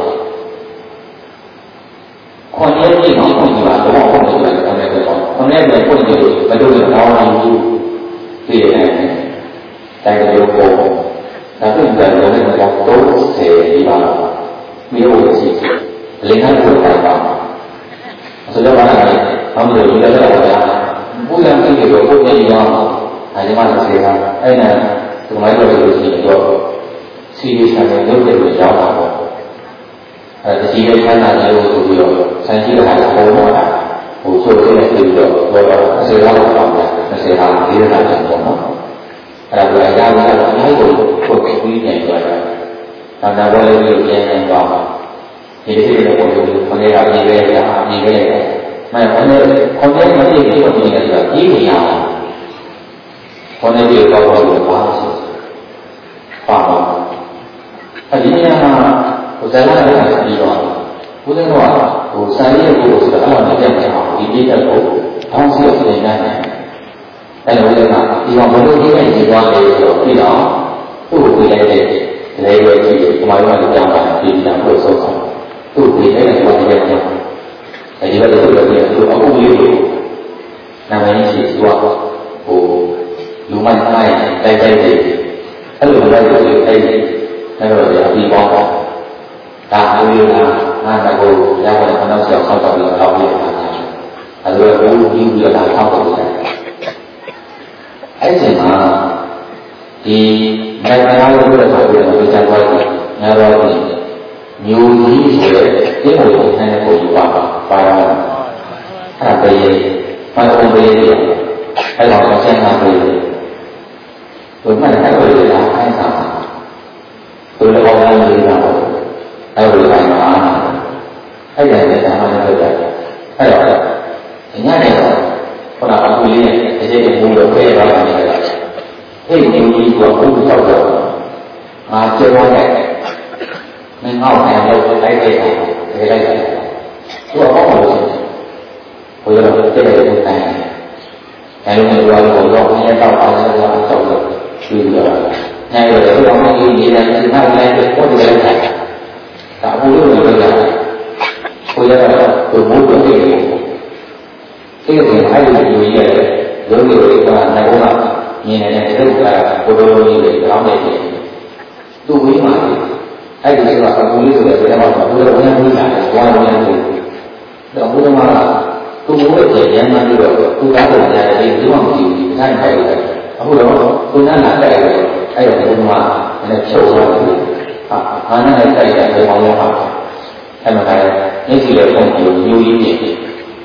ခွန်ရဲ့ပြည်မှာခွန်ကြီးပါတော့ခွန်ကြီးပါတယ်ခွန်ရဲ့ပြည်ခွန်ရဲ့ပြည်ခွန်ကြီးဘယ်လိုလဲကောင်းအောင်ဘူးသိရတယ်တိုင်းလိုပုံဒါပြင်တယ်လို့လည်းတော့30ဒီပါမြို့ကိုကြည့်လေနဲ့ကိုတိုင်ပါဆိုတော့ဘာလဲအမှန်တူလည်းတော့ဗျာဘုရားပြည်ကိုဘုရားကြီးရောအဲဒီမှာစေတာအဲ့ဒါဒီမိုင်းတော်ကိုကြည့်တော့စီရီဆိုင်တဲ့လုပ်တဲ့ကိုရောက်တာပေါ့အဲဒီလိုခန္ဓာမျိုးကိုပြီးတော့ဆန်းကြီးတာကိုပေါ်လာတာဟိုဆိုတဲ့ပြီးတော့ဘောတော့စေတာကိုပေါ့ဗျာစေတာဒီလိုလာတယ်ပေါ့နော်အဲ့ဒါကကြားရတာအများကြီးကိုပြီးနေကြတယ်။ဒါကလည်းဒီကျင်းနေတော့ဒီလိုမျိုးကိုခဏရအရေးပဲအရေးပဲမဟုတ်ဘူးမဖြစ်ဘူးဒီလိုဆိုကြီးနေရတာခဏဒီတော့ဘာလို့ပါလဲပါအဲဒီနေရာမှာဟိုဇာတ်လမ်းလေးကပြီးတော့ဘုရားကဟိုစာရေးကိုဆိုတာအဲ့လိုနဲ့တက်အောင်ဒီပြည့်တဲ့ကိုအောင်းစီကိုသင်နိုင်တယ်အဲ့လိုလေကဒီမှာဘလို့ဒီနဲ့ဒီသွားတယ်ဆိုတော့ပြီးတော့သူ့ကိုပြလိုက်တဲ့လေးပဲကြည့်ဒီမှာတော့ကြောင်းတာဒီတောင်ကိုဆုံးဆောင်သူ့ကိုပြလိုက်တဲ့ပုံစံကြောင့်အဲဒီဘက်ကတော့သူအခုလေးကိုနာမည်ရှိသွားဟိုလူမိုက်တိုင်းတိုက်တယ်အဲ့လိုလိုက်လို့အဲ့တော့ဒီပေါင်းဒါမျိုးကငါကကိုရပါတယ်ခဏဆောက်ဆောက်ပြီးတော့ပြီးတာအဲ့လိုဘူးပြီးပြီးတော့ဆောက်တော့တယ်အဲ့ဒီမှာဒီနိုင်ငံသားတို့လည်းဆိုပြီးတော့ကြားသွားတယ်ညတော့မျိုးကြီးဆိုတဲ့ဒီလိုပုံစံနဲ့ပုံပါတော့အဲ့ဒါပဲဘာလို့ပဲအဲ့တော့ဆက်နာပဲဘုရားအဲ့လိုလေလားအဲ့ဒါဘုရားကောင်းတယ်လားအဲ့လိုတိုင်းမှာအဲ့ဒါလည်းဒါမှလည်းဟုတ်တယ်အဲ့တော့ညနေတော့ခုနကအခုလေးနဲ့အကျိတ်ကိုတော့ဖဲရပါမယ်အဲ့ဒီမျိုးကြီးကဘုရားတော့ငါကျေဝတဲ့မင်းငေါ့နိုင်တော့လိုက်လိုက်တယ်လိုက်တယ်သူကဘာလို့လဲဘုရားတော့တဲ့တဲ့ကိုတိုင်းအဲ့လိုမျိုးတော့တော့အရင်တော့အားလုံးတော့တော့ပြီးတော့အဲ့လိုတော့ဘာမှမကြီးနေတဲ့ဒီမှာလည်းပို့တယ်လိုက်တာဒါဘုရားလည်းပြောတာဘုရားကဘုရားကိုသိတယ်သိတယ်အဲ့ဒီလိုကြီးရတယ်ရုပ်တွေကနိုင်ကမြင်နေတဲ့ဒုက္ခဘုရားကြီးတွေကောင်းနေတယ်သူဝိမာန်အဲ့ဒီဆိုတာအကုန်လေးဆိုတဲ့ဘယ်မှာဘုရားဝင်ပြီးလာတယ်ဘုရားဝင်ပြီးတော့ဘုရားကသူ့ဘုရားရဲ့ဉာဏ်မှပြီးတော့သူသားတော်ရတယ်ဒီလိုမှမကြည့်ဘူးတိုင်းထိုင်တယ်အခုတော့သူနာနာတိုက်တယ်အဲ့တော့ဘုရားလည်းဖြုတ်သွားတယ်အာနာနဲ့တိုက်တယ်ဘယ်မှာလဲဟာအဲ့မှာမျက်စိလည်းပုံပြီးမျိုးကြီးဖြစ်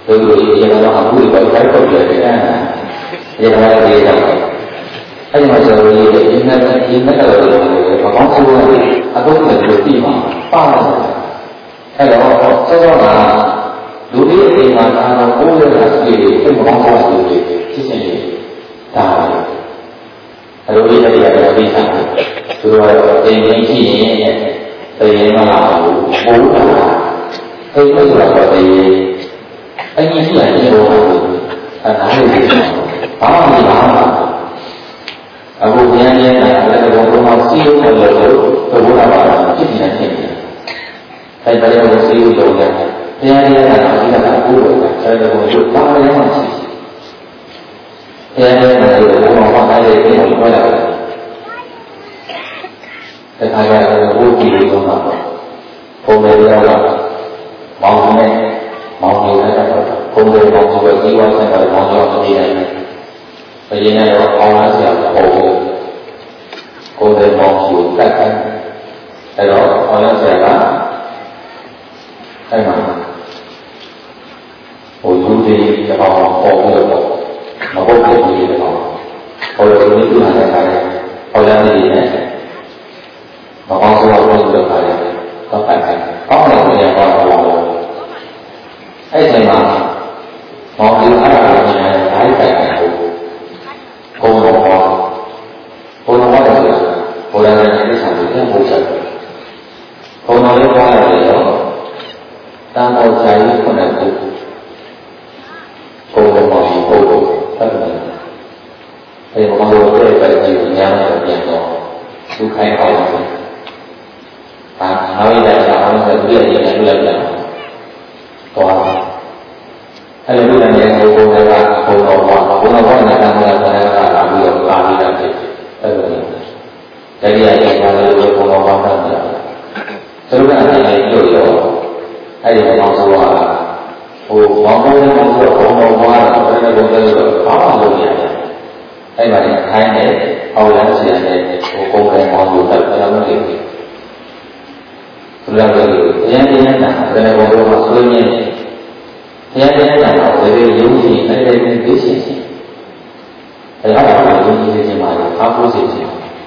တို့လိုဒီကတော့အခုဒီပေါ်တိုင်းပုတ်တယ်ပြန်တာဒီကတော့ဒီတော့အဲ့ဒီမှာဆိုလို့ဒီနဲ့ကတော့ဘာကောင်းဆိုးလဲအတော့လည်းပြီးမှာပါအဲ့တော့စောစောကလူတွေအချိန်မှာဒါတော့ကိုယ်ရတာစီတွေအဲ့ဘာကောင်းဆိုးတွေဖြစ်နေဒါအလိုလေးတွေကတော့ပြီးတာသူတို့အိမ်ကြီးရှိရင်တရေမလာဘူးပိုးတာအိမ်လို့ဆိုတော့တရေအရင်ရှိရင်ပိုးတာအဲ့ဒါလေးဘာမှမပါအခုဉာဏ်နဲ့လည်းဘုံဘုံစီးလို့လို့ဘုရားပါဖြစ်နေတယ်အဲ့ဒါလည်းစီးလို့လို့တရားရတာကဒီကကိုယ်ကအဲ့ဒါကိုဘာလဲမှရှိတရားရတာကိုဘုံဘာသာရေးကိုပြောတာတခါကျတော့ဘုရားကြီးဆုံးတာဘုံတွေတော့မောင်းနေမောင်းနေတာတော့ဘုံတွေမောင်းဆိုပြီးဝါဆက်တာမောင်းတော့နေတယ်ဘယ်ရင်တော့အောင်းလာစရာပေါ့ကိုယ်တွေမောင်းဆိုတတ်တယ်အဲ့တော့အောင်းလာစရာကအဲ့မှာဟိုလူတွေကတော့ပေါ်ပြီးတော့မဟုတ်ဘူးဒီတော့ဟိုလိုမျိုးလာတဲ့ခါကျဟောလာနေတယ်မကောင်းဆိုတော့ဘုရားတော့ခါတယ်တော့ပတ်တယ်အောင်းလာတယ်တော့အဲ့ဒီမှာမောင်းပြီးအားရနေတယ်တိုင်းတိုင်းဘုံတော်ဘုံတော်တယ်ဘုရားရဲ့အိဆာကိုပြန်ပို့ချက်ဘုံတော်လေးပွားရတယ်တော့တန်တော်ဆိုင်ခုနကဘုံတော်မှာဘုံတော်ဆက်တယ်အဲဒီဘုံတော်ရဲ့ပဲကြည့်ညာနဲ့ပြန်တော့သူခိုင်းအောင်တယ်အာနောက်ရတာအောင်ဆိုသူရဲ့ဉာဏ်နဲ့ပြန်တော့အဲ့လိုလုပ်တဲ့ဘုံတော်ကဘုံတော်နဲ့တန်တော်နဲ့လာပြီးတော့ပါပြီးတာဖြစ်အဲ့လိုတရားရပါလို့ဘုံတော်ပါတာသူတို့ကလည်းလို့ရောအဲ့ဒီဘောင်းဆိုတာဟိုဘောင်းပေါ်နဲ့ဘောင်းဆိုဘုံတော်ပါတာဘယ်လိုလုပ်လဲဆိုတော့ဘာမှလုပ်ရတယ်အဲ့မှာခိုင်းတယ်အောက်လမ်းစီရတယ်ဟိုပုံကံဘောင်းကိုတက်တယ်လို့ပြောတယ်သူတို့ကလည်းတရားတာဘယ်လိုဘောင်းတော့ဆွေးနေတရားတာတော့ဘယ်လိုရုံးရှိအဲ့ဒီကိုသိရှိအဲ့ဒါကရုံးရှိနေမှာအားကိုးစီတယ်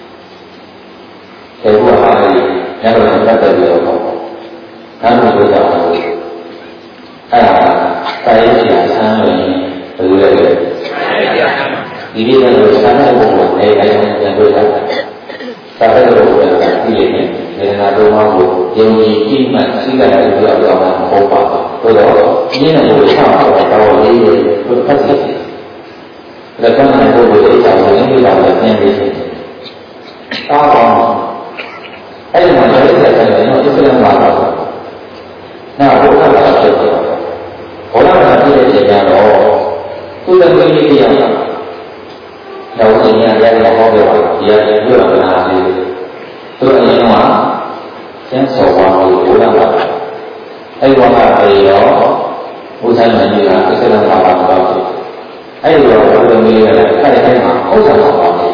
ဒီဘုရားအားကြီးညတော့တတ်တယ်လို့ပြောတယ်။ဒါမှမဟုတ်တော့အဲ့ဒါတိုင်းရည်ဆန်းလို့ဘယ်လိုလဲ။ဒီလိုမျိုးဆန်းတဲ့ဘုရားနဲ့အဲ့ဒါပြန်တွေ့တာ။သာတဲ့ဘုရားကဒီလိုနဲ့ဒေနာတော်မှာကိုယုံကြည်ကြည်မှန်သိတဲ့လူပြောင်းမှာမဟုတ်ပါဘူး။ဆိုတော့ဒီနေ့ကိုဆောက်တော့လေးတွေဖတ်စစ်။ဒါကလည်းဘုရားရဲ့အကြောင်းကိုလည်းပြန်ပြီးအားကောင်းအဲ့ဒီမှာလည်းဆက်တယ်နော်အစ္စလာမ်ဘာသာနောက်ဘုရားကဖြစ်တယ်ဘုရားကဖြစ်တဲ့ချိန်ကတော့သူ့ရဲ့ဝိနည်းတရားကတော့ဉာဏ်ရတဲ့ဟောပြောတာဒီအရင်ပြောတာလားလေသူအရင်ကကျမ်းစောပါလို့ဘုရားကအဲ့ဒီဘာသာတွေရောဘုရားရှင်ကအစ္စလာမ်ဘာသာတော့အဲ့ဒီတော့ဘုရားမင်းကလည်းအဲ့ဒီတိုင်းမှာဥစ္စာပါပါတယ်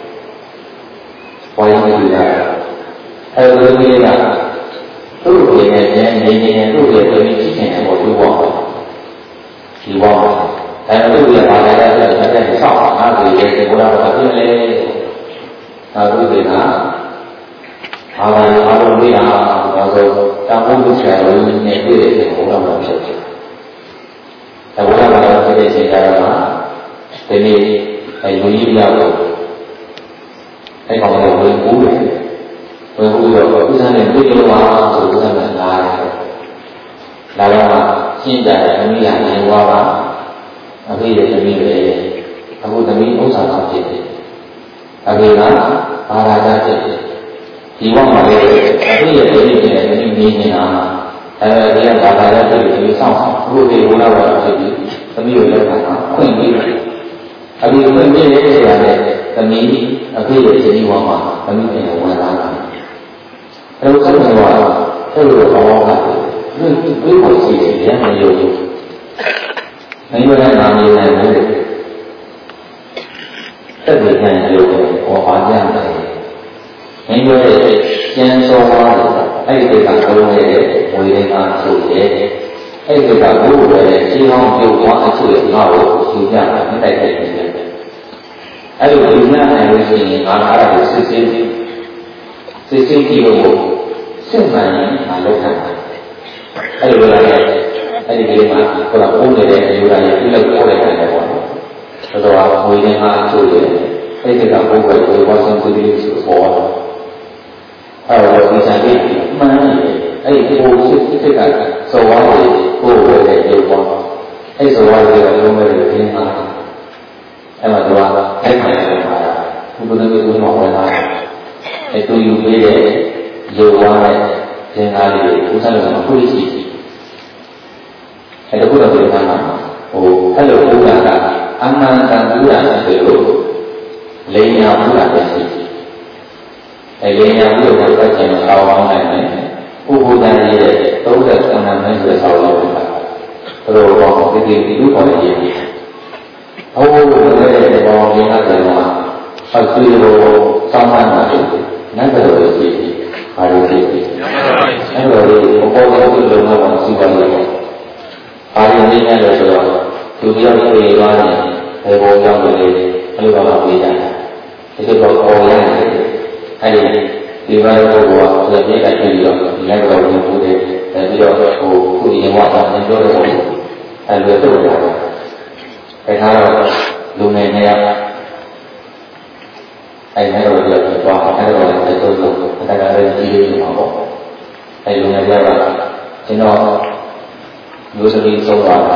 ဝိုင်းနေကြတာအဲ့လိုမျိုးကသူ့ကိုနေနေသူ့ရဲ့ပြည်ကြီးခြင်းကိုပြောပါဒီဘောအဲ့လိုမျိုးပါလာတဲ့ဆက်တဲ့ဆောက်အားတွေရဲ့ဘုရားဘာဖြစ်လဲသာဓုတွေကအားလုံးလေးအားဒါဆိုတာဖို့ဆရာတော်ကြီးနဲ့တွေ့တဲ့ဘုရားဘာဖြစ်လဲဒါဘုရားဘာဖြစ်တဲ့ချိန်ကြတော့ဒီနေ့အဲ့လူကြီးပြောတော့အဲ့ကောင်တွေဝင်ကူးတယ်ဝင်ကူးတော့ဥစ္စာနဲ့တွေ့လို့ပါဆိုဥစ္စာနဲ့လာတယ်လာတော့ရှင်းကြတယ်သမီးကနိုင်သွားပါအဖေရဲ့သမီးပဲအခုသမီးဥစ္စာကဖြစ်တယ်အဖေကဘာသာကြဖြစ်တယ်ဒီဘဝမှာလေအဖေရဲ့သမီးနဲ့သမီးနေနေတာအဲဒီကဘာသာကြဖြစ်ပြီးသမီးဆောက်အခုဒီဘုရားဘာသာဖြစ်ပြီးသမီးကိုလောက်တာခွင့်ပေးတယ်အဖေခွင့်ပေးတဲ့ဆရာနဲ့သမီးအဖေရဲ့ဇနီးဘဝမှာသမီးပြန်ဝင်လာတာအဲလိုဆိုတော့အဲ့လိုဘောင်းကဒီကိုစီးတယ်မယုံဘူးမယုံတဲ့နာမည်နဲ့ဘူးတက်တဲ့ခံရုပ်ကိုဟောပါကြတယ်မယုံတဲ့ကျန်စောသွားတယ်အဲ့ဒီကတော့လုံးရဲ့ဝေဒနာဆိုရဲ့အဲ့ဒီကဘိုးဘယ်ရှင်းအောင်ပြုတ်သွားအချို့ငါ့ကိုယူပြတာမတိုက်ခိုက်ဘူးအဲ့လိုယူနာနိုင်လို့ရှိရင်ငါအားရစစ်စစ်ကြည့်လို့စစ်မှန်ရင်ငါလောက်တာအဲ့လိုလည်းအဲ့ဒီကိမှာဟိုကပုံနေတဲ့အယူရာကြီးပြုတ်ပေါ်လိုက်တယ်ပေါ့တော်တော်ဝေနေမှာချို့တယ်အဲ့ဒီကဘိုးဘယ်ကိုဘောဆုံးသူတွေဆိုပေါ်အဲ့တော့ဒီစားကြီးမှန်တယ်အဲ့ဒီကိုစစ်ကစောဝါးကိုဘယ်နဲ့ပြုတ်သွားအဲ့စောဝါးတွေကလုံးဝပြင်းသွားအဲ့မှာတော့အဲ့မှာလည်းပါဘုရားမျိုးကိုမောင်းလာအဲ့တူယူပေးတဲ့ရေဝါးတဲ့သင်္ကားလေးကိုဥစားလို့အခုရှိအဲ့ဒါကိုတော့ပြောတာဟိုအဲ့လိုဘုရားကအမှန်တန်ဘုရားဆိုလို့လိန်ညာဘုရားပဲရှိအဲ့လိန်ညာဘုရားကိုကျင့်အောင်အောင်နိုင်တယ်ဥပ္ပဒါရဲ့30နာမည်ဆိုဆောက်လို့ပါဘယ်လိုတော့ဒီလူခေါ်နေတယ်ဘုရားရဲ့ဘောင်းရင်းတဲ့မှာအဆွေလိုစောင်းမှန်းတာနတ်တော်ရဲ့ရှိပါလို့ရှိတယ်အဲ့လိုဘုရားရဲ့လုံလောက်စီပါလို့အာရုံနဲ့လည်းဆိုတော့သူပြောင်းပြေးသွားတယ်ဘယ်ဘောကြောင့်လဲအဲ့လိုတော့ပြေးတာဒီလိုတော့ပေါ်ရတယ်အဲ့ဒီဘက်ကတော့ဆိုပြည့်တဲ့ပြီးတော့ဒီလည်းတော့ဝင်ပို့တယ်ပြီးတော့ဟိုခုရင်ဝါတော့ပြောလို့အဲ့လိုတော့အဲ့ဒါတော့လူငယ်တွေကအဲ့ဒါတော့ပြောတော့အဲ့ဒါတော့တိုးတိုးအဲ့ဒါလည်းကြည့်လို့မှာပေါ့အဲ့လူငယ်တွေကကျွန်တော်မျိုးစမီးဆုံးသွားတာ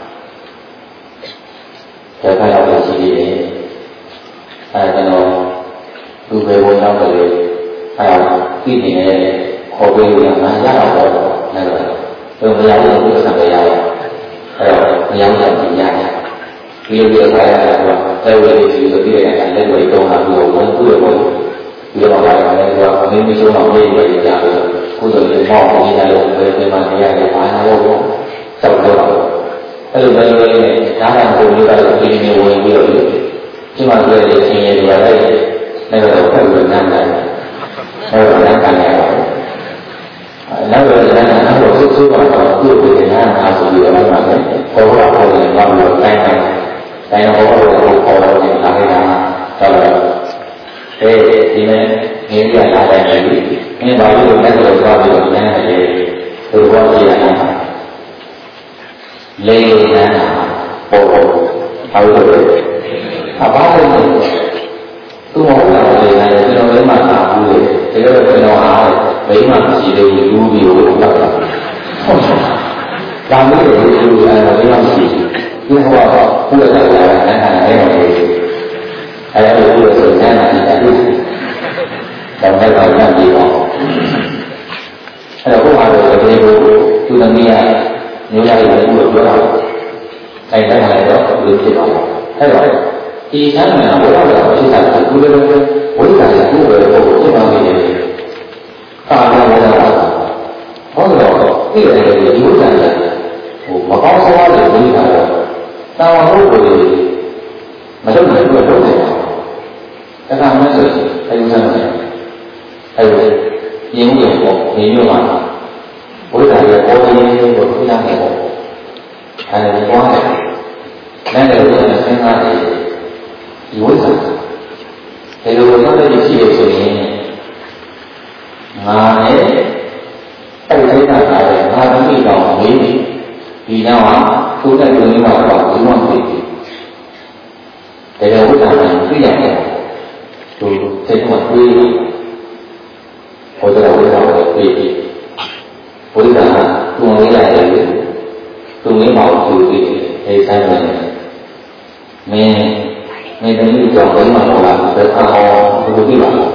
ဒါကလည်းရှိသေးတယ်အဲ့ဒါတော့သူပဲဝင်တော့တယ်အဲ့ဒါသိနေတယ်ခေါ်ပေးလို့ငါရတော့တော့အဲ့တော့ဘယ်လိုလဲသူကဆက်ရအောင်အဲ့တော့မရောက်တော့ပြင်ရတယ်ဒီလိုပြောရတာကအဲ့လိုလေးစီဆိုပြီးတဲ့အခါလက်ဝဲတုံးလာပြီးတော့ဝင်ပြီးတော့ဒီလိုပါလာတယ်ဆိုတော့မင်းမဆုံးအောင်လေးပဲကြားလို့ကိုယ်ဆိုရင်မောက်နေတယ်လို့ပဲပြန်မှနေရတယ်ဘာသာလို့တောက်တော့အဲ့လိုပဲလေးနဲ့ဓာတ်ကကိုယ်လေးကတော့ပြင်းနေဝင်ပြီးတော့ဒီမှာတွေ့တဲ့ရှင်ရည်တွေလည်းအဲ့တော့ဖက်လို့နားတယ်အဲ့တော့လည်းခံရပါတယ်နောက်တော့လည်းတော့သူ့ဘာတော့သူ့ကိုနားနာဆိုပြီးတော့မှလည်းပေါ်လာပေါ်နေတော့တိုင်းတော့ဘောတော့ပေါ်လာနေတာလည်းတော့ဒီနေ့ငင်းရလာတယ်လေငင်းပါလို့လည်းတော့သွားပြီးတော့နားတယ်သူ့ဘောကြည့်ရတာလေးနားပေါ်ဟုတ်တယ်အပါလို့သူ့မဟုတ်တာလေကျွန်တော်လည်းမှသာဘူးလေဒါကြောင့်ကျွန်တော်အားဘိမှမရှိသေးဘူးလူပြီးတော့ဟုတ်တာဟုတ်ဒါမျိုးတွေလူအဲ့ဒါဘိမရှိဒီဟောဘုရားတရားနဲ့အဲ့ဒါလည်းမဟုတ်ဘူးအဲ့ဒါကိုဘုရားဆိုနေတာဒီအတူတော့လည်းတော့ညံ့ပြီးတော့အဲ့တော့ဘုရားရဲ့ဒီကိုသူသမီးကမျိုးရည်ကိုပြောတာအဲ့ဒါလည်းတော့လူဖြစ်ပါတော့အဲ့တော့ဒီသံဃာဘုရားတော်ဖြစ်တာကဘုရားဝိဇ္ဇာရဲ့ဘုရားကိုဖြစ်ပါနေတယ်။ကာမဝိဇ္ဇာဟောတော့ဒီလိုဒီဝိဇ္ဇာရဲ့ဟိုမကောင်းစားတဲ့ဝိဇ္ဇာတော့တာဝဟုတ်ကိုမလုပ်နိုင်ဘူးလို့ပြောတယ်။ဒါကမှဆိုအဲဒီသံဃာအဲဒီရင်းမြစ်ပေါ့ဒီမျိုးမှာဝိဇ္ဇာရဲ့ပေါ်ရင်းကိုသိရတယ်ပေါ့။အဲဒီပေါ်တယ်။လည်းလည်းစဉ်းစားတယ်ဒီဝိဇ္ဇာဒီလိုတော့လည်းရှိလို့ဆိုရင်ငါနဲ့အဲ့ဒီကငါလည်းငါသမီးတော်ဝေးပြီဒီတော့သူ့တဲ့လူမျိုးတော့ဘုံမဖြစ်ဘူးဒါကြောင့်ဝိဇ္ဇာကသိရတယ်သူစိတ်ကတွေးဟောတဲ့ဝိဇ္ဇာကိုသိပြီဝိဇ္ဇာကသူ့ဝင်ရတယ်သူ့ဝင်အောင်သူသိတယ်အဲဆိုင်တယ်မင်းတမီးကြောင့်ဘယ်မှာတော့လာသက်သာအောင်ဒီလိုပြပါ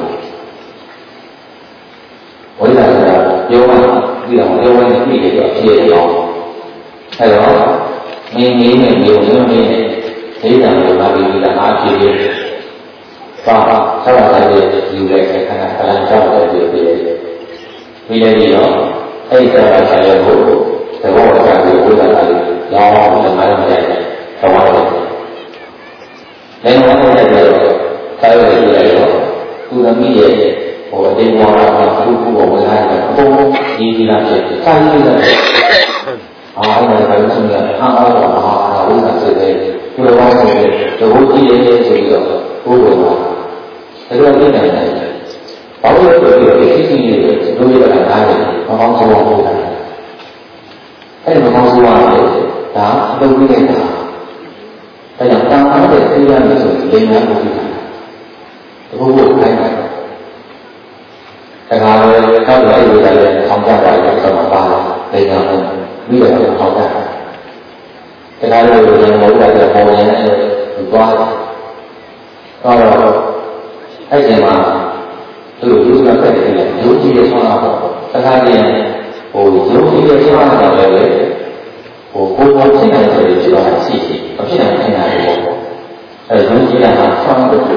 ဝိဇ္ဇာကပြောမှဒီအောင်ပြောဝင်ပြီးတော့ဖြည့်ရအောင်အဲတော့မင်းနဲ့မျိုးမျိုးနဲ့ဒိဋ္ဌာန်ကိုလာပြီးတာအားဖြည့်ရပါဆောက်ရတဲ့ယူလိုက်တဲ့ခဏခဏကြောက်တဲ့ပြည်ပြည်ပြီးလည်းတော့အဲ့ဒီဆောက်ရတဲ့ကိုသဘောကျပြီးဝိဇ္ဇာကလည်းရောင်းအောင်လုပ်မှလည်းမရဘူးသဘောကျလည်းဘာလို့လဲဆိုတော့ဆောက်ရတဲ့ရောသူသမီးရဲ့ဟိုအတင်းမောတာကခုခုကိုဝင်လာတယ်အကုန်ကြီးကြီးလာဖြစ်စာရင်းတွေအဲ့ဒါလည်းဆုံးရဟာအောတော့ဟာဝိဇ္ဇာစိတ်လေးဒီလိုပါဆိုရင်ဒီဘုရားကြီးရဲ့ဆိုပြီးတော့ဘုရားကအဲ့တော့ဒီနိုင်တယ်ဘာလို့လဲဆိုတော့ဒီသိသိလေးတို့ရတာအားတယ်မကောင်းဆိုးအောင်လုပ်တာအဲ့ဒီမကောင်းဆိုးရလေဒါအလုပ်ကြီးနေတာဒါကြောင့်တာအားတဲ့သိရမယ်ဆိုရင်လိမ်ညာလုပ်ပြီးတာဒီဘုရားခိုင်းတာတခါလေတောက်လိုက်လို့လည်းအောင်ကြတာလည်းဆက်မှာပါလိမ်ညာလုပ်ပြီးတော့အောင်ကြတာတခါလေလည်းမဟုတ်တဲ့ပေါ်ရင်ဒီသွားတော့အဲ့ဒီမှာသူတို့ယူလာတဲ့ရုပ်ကြီးရဲ့ဆွမ်းအားပေါ့တခါတည်းရုပ်ကြီးရဲ့ဆွမ်းအားကလည်းကိုယ်ကိုဖြစ်နိုင်တယ်ဖြစ်သွားတာရှိရှိမဖြစ်နိုင်တဲ့နေရာတွေပေါ့အဲရုပ်ကြီးကဆွမ်းအားကို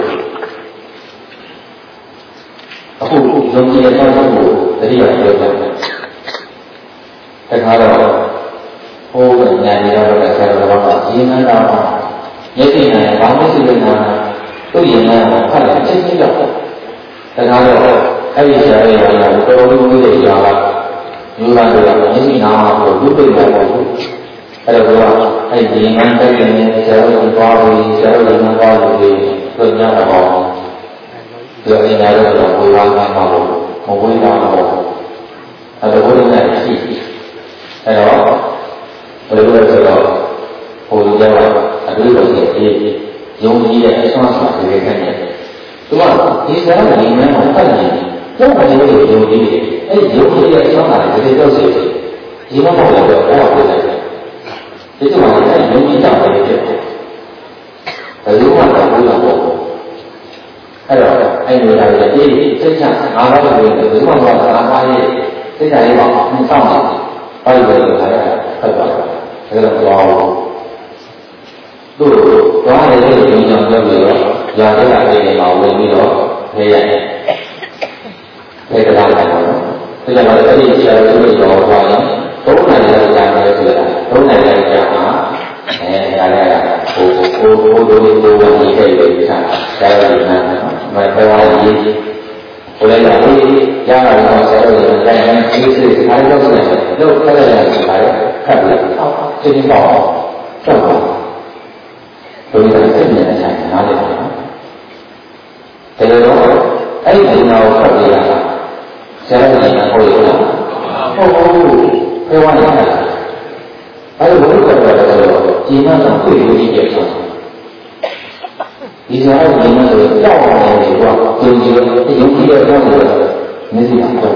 အခုရုပ်ကြီးရဲ့ဆွမ်းအားကိုတတိယပြောတယ်တခါတော့ဟိုးညာနေတော့ဆရာတော်ကရင်းနှီးတာမျက်စိနဲ့ဘာမှမရှိတဲ့နာသူ့ရင်ထဲမှာဖတ်လိုက်ချက်ချင်းတော့တခါတော့အဲ့ဒီဆရာရဲ့အရာကိုတော်တော်လေးသိရတာမျိုးသားတွေကမျက်စိနာမှာကိုလူပိတ်နေပေါ့အဲ့တော့အဲ့ဒီငန်းတဲ့နေဆရာတော်သွားပြီးဆရာတော်ကသွားပြီးပြောကြတော့ဒီအရာတော့ဝေဘာကမှာပေါ့မဝေးတာပေါ့အဲ့တော့ဘုရားနဲ့ရှိအဲ့တော့ဘယ်လိုလဲဆိုတော့ဟိုကြောကအတူတူရဲ့ယုံကြည်တဲ့အစွမ်းဆောင်တွေခဲ့တယ်သူကဒီစကားကိုငင်းအောင်ဖတ်နေတော့ဘယ်လိုယုံကြည်လဲအဲ့ယုံကြည်တဲ့အစွမ်းကလည်းဒီလိုဆိုဒီမှာတော့ဘောပြလိုက်တယ်ဒီကမှာအဲ့ယုံကြည်တာပဲဖြစ်တယ်ဘယ်လိုမှတော့ဘူးလားပေါ့အဲ့တော့အဲ့လိုလာရဲ့ဒီစိတ်ချငါးပါးလို့ဘယ်လိုမှတော့ငါးပါးရဲ့စိတ်ဓာတ်ရေးပေါ့မဆောင်ဘူးဘာလို့လဲဆိုတော့ဖတ်ပါအဲ့တော့သွားတို့သွားရတဲ့ဒီကြောင့်ပြောပြီးတော့ရာဇဝတ်တွေမှာဝင်ပြီးတော့နေရတယ်။ဒါကလည်းဒါကြောင့်အဲ့ဒီဆရာတို့တွေတော့သွားရင်3နိုင်လောက်ကြာတယ်ဆိုတာ3နိုင်လောက်ကြာမှာဒါလည်းဟိုတို့ဝင်ခဲ့ပြီဆိုတာဒါလည်းနားမတော်ရေးဘယ်လိုလဲရတာတော့ဆရာတို့တွေတိုင်းတိုင်းဒီစိတ်အားလုံးနဲ့လို့ခက်ရတယ်ဆိုတာခက်တယ်။ဒီပေါ့တော့ဘုရားစိတ်နဲ့ဆိုင်နားလည်ပါနော်။ဒါကြောင့်အဲ့ဒီအနာကိုဖတ်ပြရတာဆရာတော်ကဟောရတာဟုတ်ဘယ်ဝါရတာအဲ့ဒီဘုရားကတော့ဒီမှာတော့တွေ့လို့ရှိတယ်ဆိုဒီဆရာတော်ဒီမှာဆိုကြောက်နေတယ်ကွာယုံကြည်ရဲ့ကောင်းတယ်မျက်စိကတော့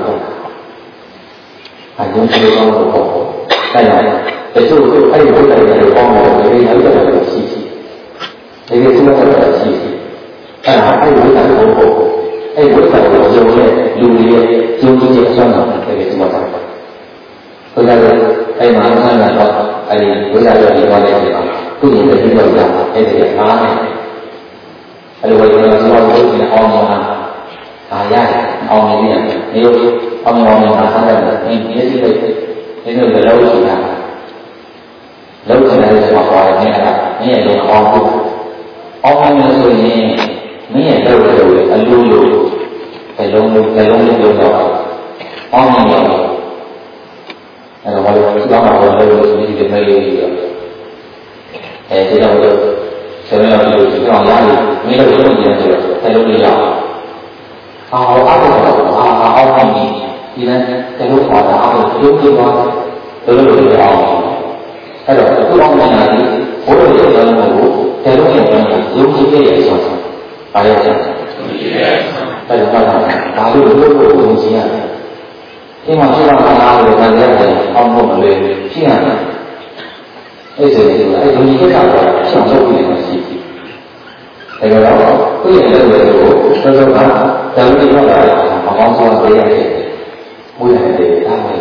အယုံကြည်ကောင်းတော့ပေါ့အဲ့ဒါတချို့အဲ့ဒီဘုရားရဲ့ကောင်းတယ်ဒီလိုရောက်တယ်ရှိရှိဒီလိုစဉ်းစားတာရှိရှိအဲ့ဒါအဲ့ဒီဝိသတ်ကိုအဲ့ဒီဝိသတ်ကိုယုံရဲ့လူတွေရဲ့ယုံကြည်တဲ့အစွမ်းတော်တကယ်စဉ်းစားတာဘုရားရဲ့အဲ့မှာဆန်းကတော့အဲ့ဒီဝိသတ်ရဲ့ဒီသွားတဲ့ချိန်မှာသူ့ရဲ့ပြည့်စုံတာအဲ့ဒီကနားတယ်အဲ့ဒီဝိသတ်ကိုသွားလို့ဒီအောင်မှာရတယ်အောင်နေတယ်ဒီလိုအောင်မှာဆန်းတယ်ဒီမျက်စိလေးဒီလိုလောက်ရှိတာလောက်ချင်တဲ့ဆောပါနေရတာမင်းရဲ့လုံအောင်ဖို့အောင်မယ်ဆိုရင်မင်းရဲ့လောက်လို့အလိုလိုဘလုံးလေးပြောတော့အောင်မယ်အဲ့တော့ဘာလို့စောင်းအောင်လို့ဆိုပြီးဒီမဲ့လေးရောအဲဒီတော့ဆယ်ရက်လို့ဒီကောင်လာလို့မင်းတို့လုပ်နေတယ်ဆိုတော့ဘယ်လိုလဲရအောင်အားတော့အောင်မယ်ဒီနေ့တလို့ပါတာအောင်လို့ပြောသွားတယ်လို့လို့အောင်အဲ့တော့အခုအောင်နေတာဒီဘိုးတို့ရဲ့အလုံးကိုတလို့ရဲ့ယုံကြည်ရဲ့ဆိုတော့ဘာလဲဆိုတော့အဲ့ဒါကဘာလို့လို့ယုံကြည်ရလဲဒီမှာရှိတာကအားလို့ခံရတယ်အောင်ဖို့မလဲဖြစ်ရတယ်အဲ့ဒီအဲ့ယုံကြည်တဲ့ကတော့ရှောင်ထုတ်ပြီးမရှိဘူးဒါကြောင့်သူ့ရဲ့လက်တွေကိုသောသောကတန်ပြီးတော့လာမကောင်းဆုံးပေးရတယ်ဘုရားတဲ့အားပဲ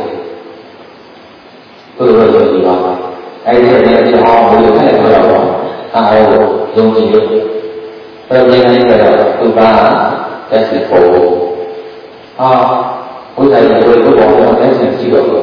သူတို့ယုံကြည်ပါအဲ့ဒီနဲ့အောင်ဘုရားနဲ့ပြောတော့အားလို့ယုံကြည်လို့အဲ့ဒီနဲ့ကတော့သူကတက်စီဖို့ဘုရားရဲ့ဘုရားဘောတော့တက်စီကြည့်တော့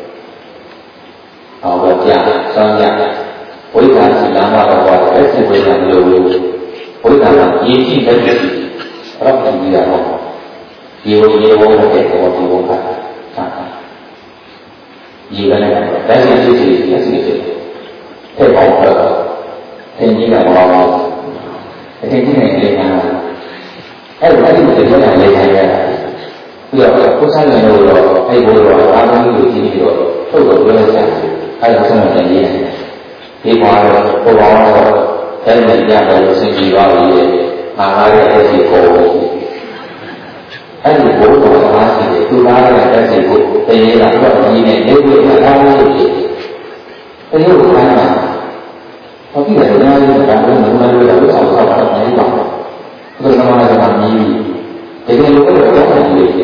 ဟောကြဆောင်းကြဝိသံစီလာမတော်တက်စီဝိသံလို့ဝိသံကရည်ကြည့်တဲ့စီအဲ့ဒါကြည့်ရတော့ဒီဝိရေဝတဲ့ဘောဒီဘောကရဒီကနေ့တက်စီစီတက်စီစီတဲ့ပေါ့တော့သင်ကြီးကဘာလို့အတင်ကြီးနဲ့လေ့လာအဲ့ဒီကိုလေ့လာလေ့လာရတာပြီးတော့ကိုယ်စားရလို့တော့အဲ့ဘိုးတော်ကအားလုံးကိုကြည့်ပြီးတော့ထုတ်တော့ပြောလိုက်တယ်အဲ့ဒါဆုံးတယ်ရေးဒီမှာတော့ဘုရားတော့အဲ့ဒီရတယ်လို့သိပြီးပါပြီအားရတဲ့ဒီကိုအဲ့ဒီဘိုးတော်အားရှိတယ်သူသားရတဲ့စိတ်ကိုတရေလာတော့ဒီနဲ့နေဝေးလာလို့ဖြစ်တယ်အဲ့ဒီကိုအားမှာဘာဖြစ်လဲညာလေးကဘာလို့မလို့လဲလို့ဆောက်တာတော့မဟုတ်ပါဘူးဒီကနေ့ကမှမြည်တကယ်လို့တော့တော့နေတယ်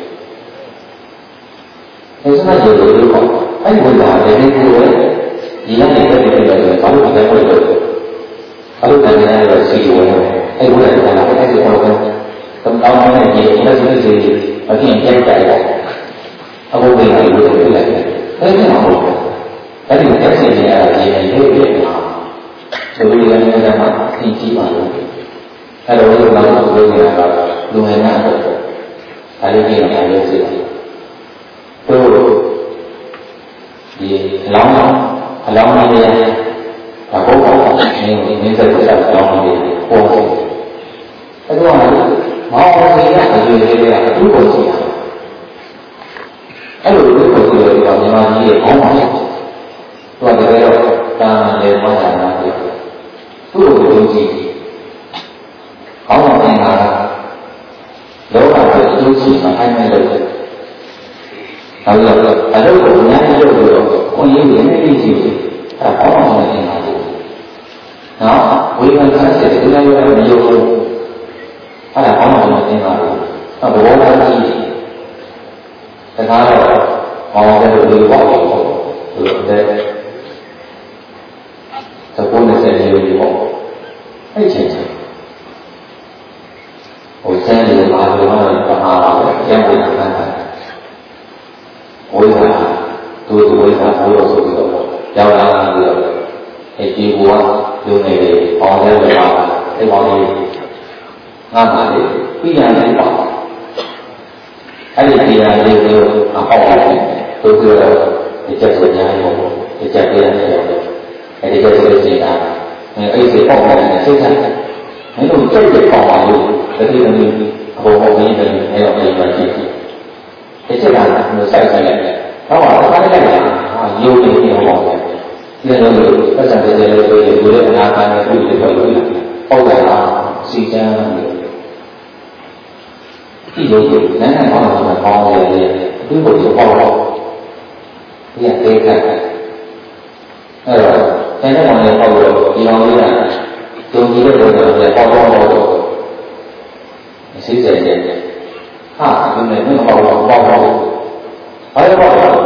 အဲ့စမကျေလို့ပေါ့အဲ့ဒီဘုရားတကယ်ကိုဒီကနေတက်ပြီးတော့ဘာလို့လဲလို့အဲ့လိုတကယ်တော့စီဝင်အဲ့ဘုရားကလည်းအဲ့ဒီတော့တော့တောင်းနေတယ်ဒီလိုစီအပြင်ကျက်ကြတယ်အခုဒီလိုလုပ်လိုက်တယ်အဲ့ဒီမှာအဲ့ဒီတက်စီနေရတာဒီလိုလုပ်ပြီးတော့ဆိုပြီးလည်းလည်းမှသိကြည့်ပါလို့အဲ့လိုလုပ်လာလို့လုပ်နေတာကလူငယ်များတော့ဒါလေးကြီးနေလို့ရှိတယ်တို့ဒီအလောင်းလေးရတာဘုရားနေစက်စက်အလောင်းလေးပေါ်တယ်အဲ့တော့မောင်စီကအယူလေးကအတူပေါ်စီအဲ့လိုလုပ်ပေါ်စီတော့မြန်မာကြီးရဲ့အောင်းပါသူကတကယ်တော့တာလည်းမဟုတ်တာဘူးသူ့ကိုယုံကြည်ကောင်းအောင်သင်တာလောကကိုအကျိုးရှိမှအိုင်မဲ့လို့နောက်တော့အလုပ်ကိုအများကြီးလုပ်လို့ခွင့်ရည်နဲ့ပြည်စီအဲကောင်းအောင်သင်တာဘူးနော်ဝိပဿနာစစ်တဲ့တရားရမယုံဘူးအဲ့ဒါကောင်းအောင်သင်တာဘူးနောက်ဘဝသားကြီးတခါတော့ဘောင်းတဲ့လူတွေပေါ့ဆိုတော့တဲ့သဘောနဲ့ဆက်နေလို့ပေါ့အဲ့ချင်းဟိုဆန်းနေပါလို့ပမာတော့ကျန်နေတာကဝိသသူဝိသဘုရားဆိုပြီးတော့ရောက်လာပြီးတော့အဲ့ဒီဘုရားလူနေတယ်ပေါင်းတယ်ပါအဲ့ပေါင်းလေးငါးပါးလေးပြရနေပါအဲ့ဒီပြရလေးကိုအဟောက်တယ်သူကတော့ဒီချက်ကိုညာရောဒီချက်ပြရတယ်အဲ့ဒီချက်ကိုသိတာအဲ့ဒီပေါ့တယ်သိတာမင်းတို့ကြိုက်တဲ့ပေါ့ပါလို့တတိယနေ့အပေါ်ပေါ်ကြီးတယ်အဲ့တော့ဒီမှာကြည့်ဒီချက်ကမျိုးစိုက်ဆိုင်လိုက်တော့ဘာသာလိုက်တာယုံနေတယ်ပေါ့ဒီလိုလိုပတ်စံတဲ့လိုတွေဒီလိုအနာခံနေပြီတော့ဟုတ်တယ်လားစီချမ်းဒီလိုနိုင်ငံပေါင်းမှာပေါင်းရတယ်ဒီလိုဆိုပေါ့တော့ဒီအသေးကအဲ့တော့အဲ့ဒါမှလည်းပေါ့လို့ဒီအောင်လေးကယုံကြည်တဲ့ပုံစံနဲ့ပေါ့တော့စိတ်ဆက်တယ်ဟာဒီနေ့မပေါ့တော့ဘာလို့မယုံလို့ဘာ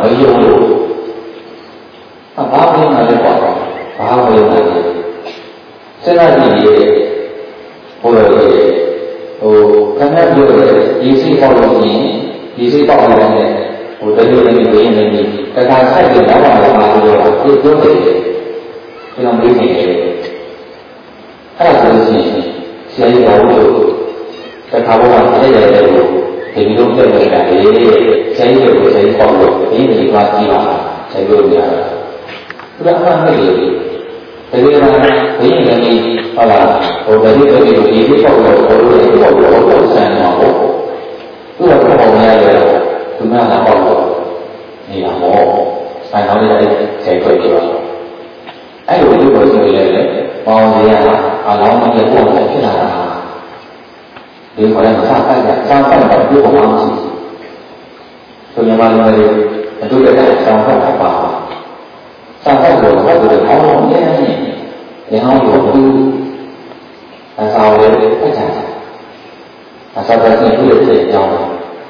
ဖြစ်နေလဲပေါ့ဘာလို့လဲစဉ်းစားကြည့်ရဲ့ဟိုလိုခဏပြောတယ်ဒီစိတ်ပေါ့လို့ရင်ဒီစိတ်ပေါ့လို့လည်းဟိုတကယ်လည်းပြင်းနေပြီတခါဆိုင်ကြတော့ဘာလို့ပြောတယ်ဒီလိုမေးနေတယ်အဲ့ဒါဆိုရင်ဆရာကြီးတော်တို့တခါတော့အဲ့ဒါလည်းဒီလိုပြည့်နေတာလေဆရာကြီးကိုဆရာကြီးပေါ့လို့ဒီလိုပါကြည့်ပါဆရာကြီးတို့ရတယ်ဘုရားအမှန်တကယ်တကယ်တော့ဘယ်ရင်လည်းဟုတ်လားဟိုတတိယဒီဒီပေါ့လို့ဟိုလိုပေါ့ဆန်တော့သူကပေါ့မရတယ်သူကလည်းပေါ့လို့နေတာဟောဆိုင်တော်လေးဆရာကြီးပြောအဲ့လိုဒီလိုဆိုရင်လည်းပေါင်းရရအလောင်းမရဲ့ပုံစံဖြစ်လာတာဒီမှာလည်းစားဖိုက်တော့ဒီပုံမှန်ရှိဆိုရင်မှလည်းအတူတူစားဖိုက်ပါစားဖိုက်လို့ဘာလို့အောင်းလို့နေနေလေဟောင်းလို့ဘူးအစားလေးဖက်ချာအစားတဲ့သူ့ရဲ့ကြောင်း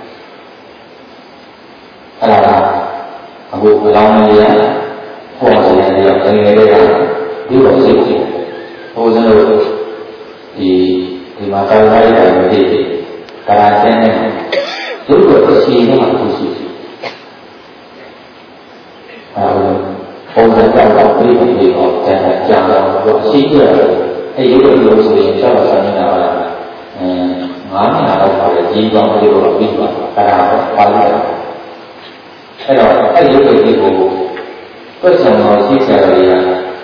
အဲ့ဒါအခုအလောင်းမရဲ့ဟောတယ်လည်းငယ်ငယ်လေးကဒီလိုစိတ်ကြီးဟိုစလို့ဒီမှာတောင်းလိုက်တယ်မသိဘူးကာရာကျင်းနေဒီလိုအစီအမံကိုရှိပုံစံကြောင့်တော့ပြည်ပြည်တော့ကျန်ကြတော့အရှိကျအဲ့ဒီလိုဆိုရင်ဆောက်ဆောင်နေတာက9နှစ်လောက်ပါလေကြီးပေါင်းပြီးတော့ပြီးပါကာရာပါလိုက်အဲ့အဲ့တော့အဲ့ဒီရုပ်ကိုဒီကိုတွက်ဆောင်တော်ရှိကြတယ်က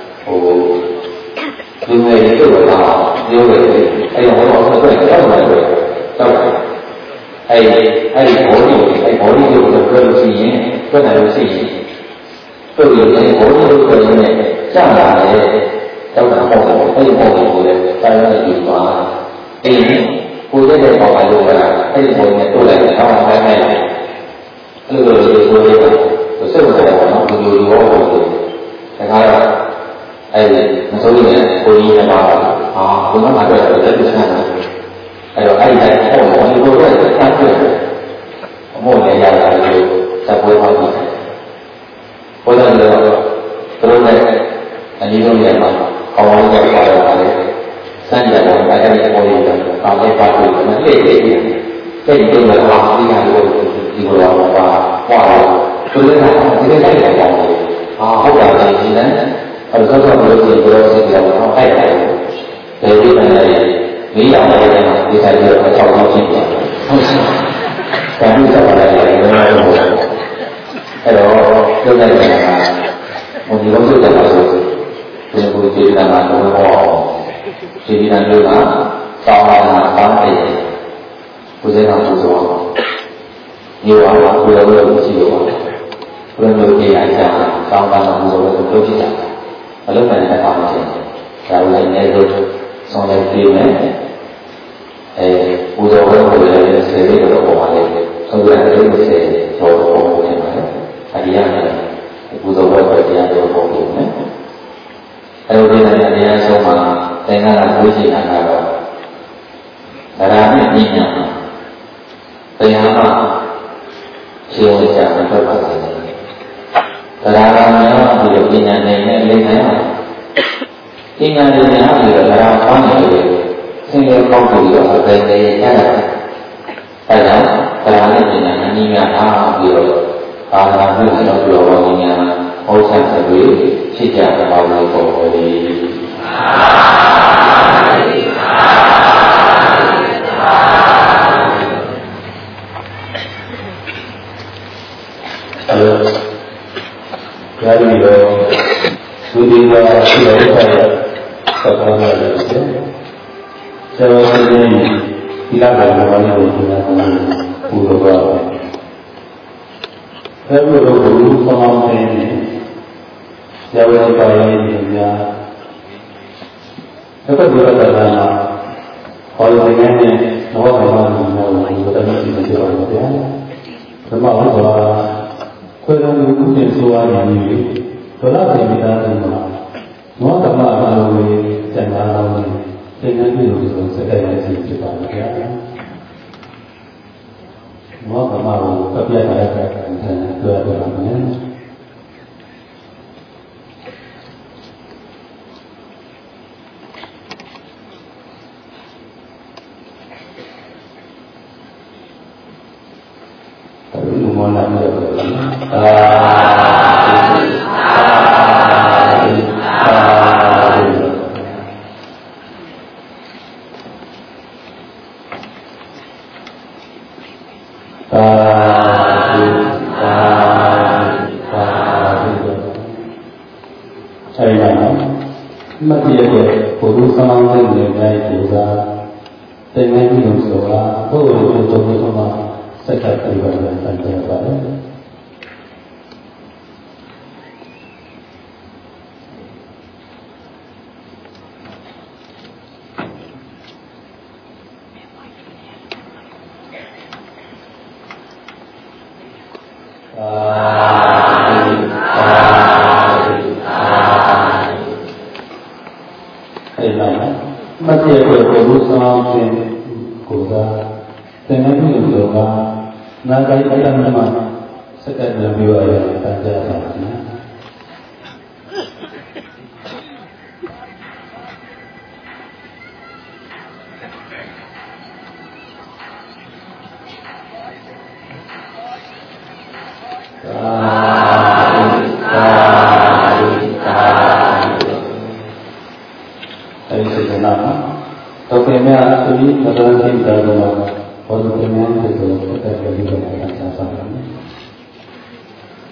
လူငယ်တွေတို့ကရုပ်တွေအဲ့တော့ဟောတော့တွက်တော့တယ်တော့အဲ့ဘောဓိကိုတွက်လို့ရှိရင်တွက်တယ်လို့ရှိရင်တို့ရရင်ဘောဓိကိုတွက်ရင်ကြာလာတယ်တော့ဟောတယ်အဲ့ဒီဘောဓိကိုလည်းစာရည်ယူပါအဲ့ဒီကိုယ်ရဲ့ဘောဓိကိုလည်းအဲ့ဒီဘောဓိနဲ့တို့လိုက်တယ်အောင်းခိုင်းလိုက်အဲ့လိုကိုယ်ရဲ့စိတ်ဝင်စားတယ်နော်ဒီလိုရောဒါကတော့အဲ့ဒီမစိုးရိမ်နဲ့ကိုယ်ကြီးနဲ့ပါဘုံမှာတွေ့တယ်လက်ပြချမ်းတာအဲ့တော့အဲ့ဒီတိုင်းဟောတယ်ဒီလိုတော့ဆက်တွေ့တယ်အမို့လည်းရတာလို့စပွဲဟောကြည့်တယ်ဘုရားကတော့သူတို့နဲ့အနည်းဆုံးရပါကောင်းကောင်းကြောက်ပါရပါတယ်စံကြတယ်အဲ့ဒီပေါ်ရတာကောင်းလေးပါလို့မသိသေးဘူးစိတ်တွေမှာပါပြီးတာလို့ဒီလိုတော့ပါဟောတယ်သူလည်းဒီလိုလိုက်တယ်ပေါ့ဟုတ်တာလေဒီနဲ့အဲ့တော့ဆောက်လို့ရှိရင်ဘယ်လိုစိတ်ကြောက်အောင်အဲ့ဒါလေဒီနဲ့မီးရောင်နေတဲ့ဒီဆိုင်ကြီးတော့ကြောက်တော့ဖြစ်တယ်ဟုတ်ကဲ့။ဒါမျိုးတော့လည်းလည်းဘယ်လိုလဲ။အဲ့တော့ပြောလိုက်တာကဒီလိုဆိုတော့ဒီကိုဒီကနာတော့ဟောဒီကနာလို့ကတောင်းလာတာတောင်းတယ်ကိုယ်စကပူဇော်ဒီဝါကကိုယ်ရောမရှိဘူး။ဘယ်လိုကြည့်လိုက်တာတောင်းတာပူဇော်လို့ပြောဖြစ်တာ။အလုပ်နဲ့တက်ပါမယ်။ဒါလည်းလည်းလို့ဆောင်လိုက်ပြီးမယ်။ပူဇော်ဖို့လည်းဆေးလေးတော့ပေါ်ပါလေဆိုတော့လည်းဒီဆေးတော့ပေါ်နေပါလေအရိယာနဲ့ပူဇော်ဖို့တရားတော်ပေါ်နေတယ်အဲဒီနဲ့တရားဆုံးမှာသင်္ဃာကကိုရှိတာကတော့ဒါရနဲ့ဉာဏ်တရားမှာရှင်းဝင်ကြမှာတော့ပါစေတရားကများပြီးတော့ဉာဏ်နဲ့လေးနိုင်အောင်ဉာဏ်နဲ့များပြီးတော့တရားပေါင်းနေတယ်ဆင်းရဲကောင်းပြီးတော့အပေနဲ့ရတာအဲဒါတရားနဲ့ဉာဏ်အနည်းငယ်အားပြီးတော့အာနာမှုနဲ့ပြောတော့ဉာဏ်ဟောဆက်ပြီးဖြစ်ကြပါလို့ပေါ်ပေါ်လေးဒါပြီးတော့သူဒီကရှိတဲ့ဆက်ပါလာတယ်ဆရာတော်ကြီးဒီလာကဘာလို့ဒီလာကပူတော့ပါအဲဒီလိုဘုရားဆောင်တဲ့ဆရာတော်ပါရင်ဒီများအခုဒီကတည်းကဟောလို့နေနေတော့ဘာမှမလုပ်ဘူးဒါနဲ့ဒီလိုပြောရတယ်ဗျာဓမ္မဟောတာခွဲတော်မူမှုနဲ့ဆိုရရင်ဒီဒေါလသေမိသားစုမှာမောဓမ္မအလိုကိုစံထားအောင်သင်္ကန်းပြုလို့ဆိုစတဲ့ရည်ဖြစ်ပါမယ်ဗျာမောဓမ္မကိုပြပြရတဲ့အခါတွေ့ရပါမယ်မောနာမြေအဲ့ဒါမတ်ရတဲ့ဘုရားဆောင်တဲ့နေရာကိုသာသင်္ကန်းပြုလို့ဆိုတာဘုရားတို့တော်တော်မှာစက္ကပ်ပြပါလာတယ်ပါတယ်မတ်ရတဲ့ဘုရားဆောင်တဲ့ကိုသာသင်္ကန်းပြုလို့ဆိုတာနာဂိုင်းအတ္တမစက္ကန့်မျိုးရတဲ့တန်ကြပါမယ်အဲဒီစေတနာတော့ပြန်ရသူဒီမတော်တဲ့တာတော့ဘောလုံးပြန်ရတဲ့ဆိုတော့တက်ပြီးတော့ဆက်ပါမယ်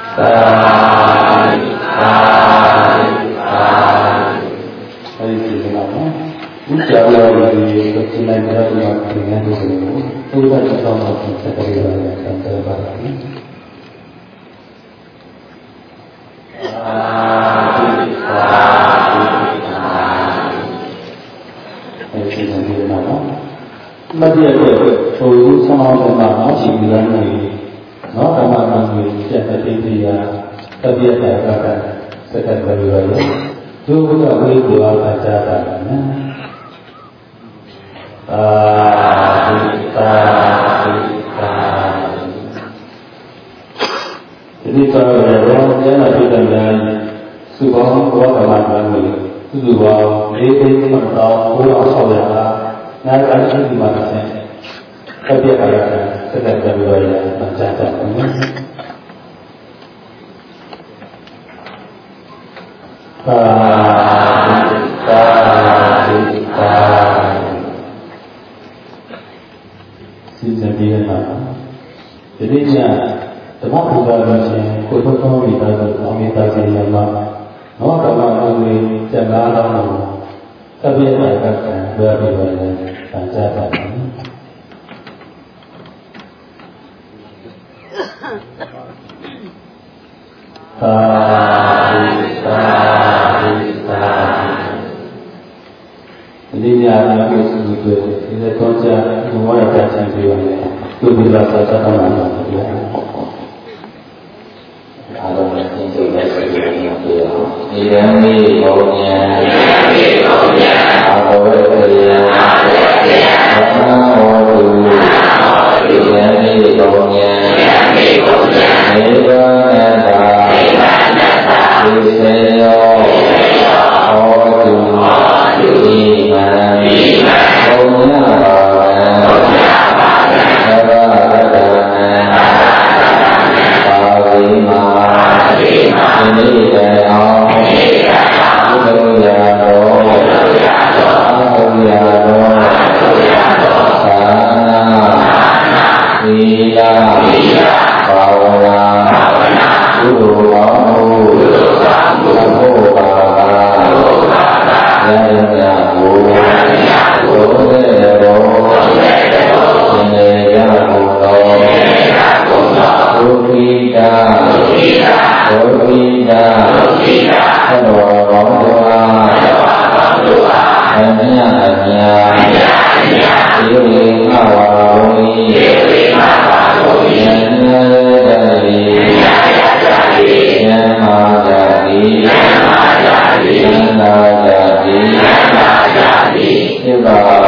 Hãy subscribe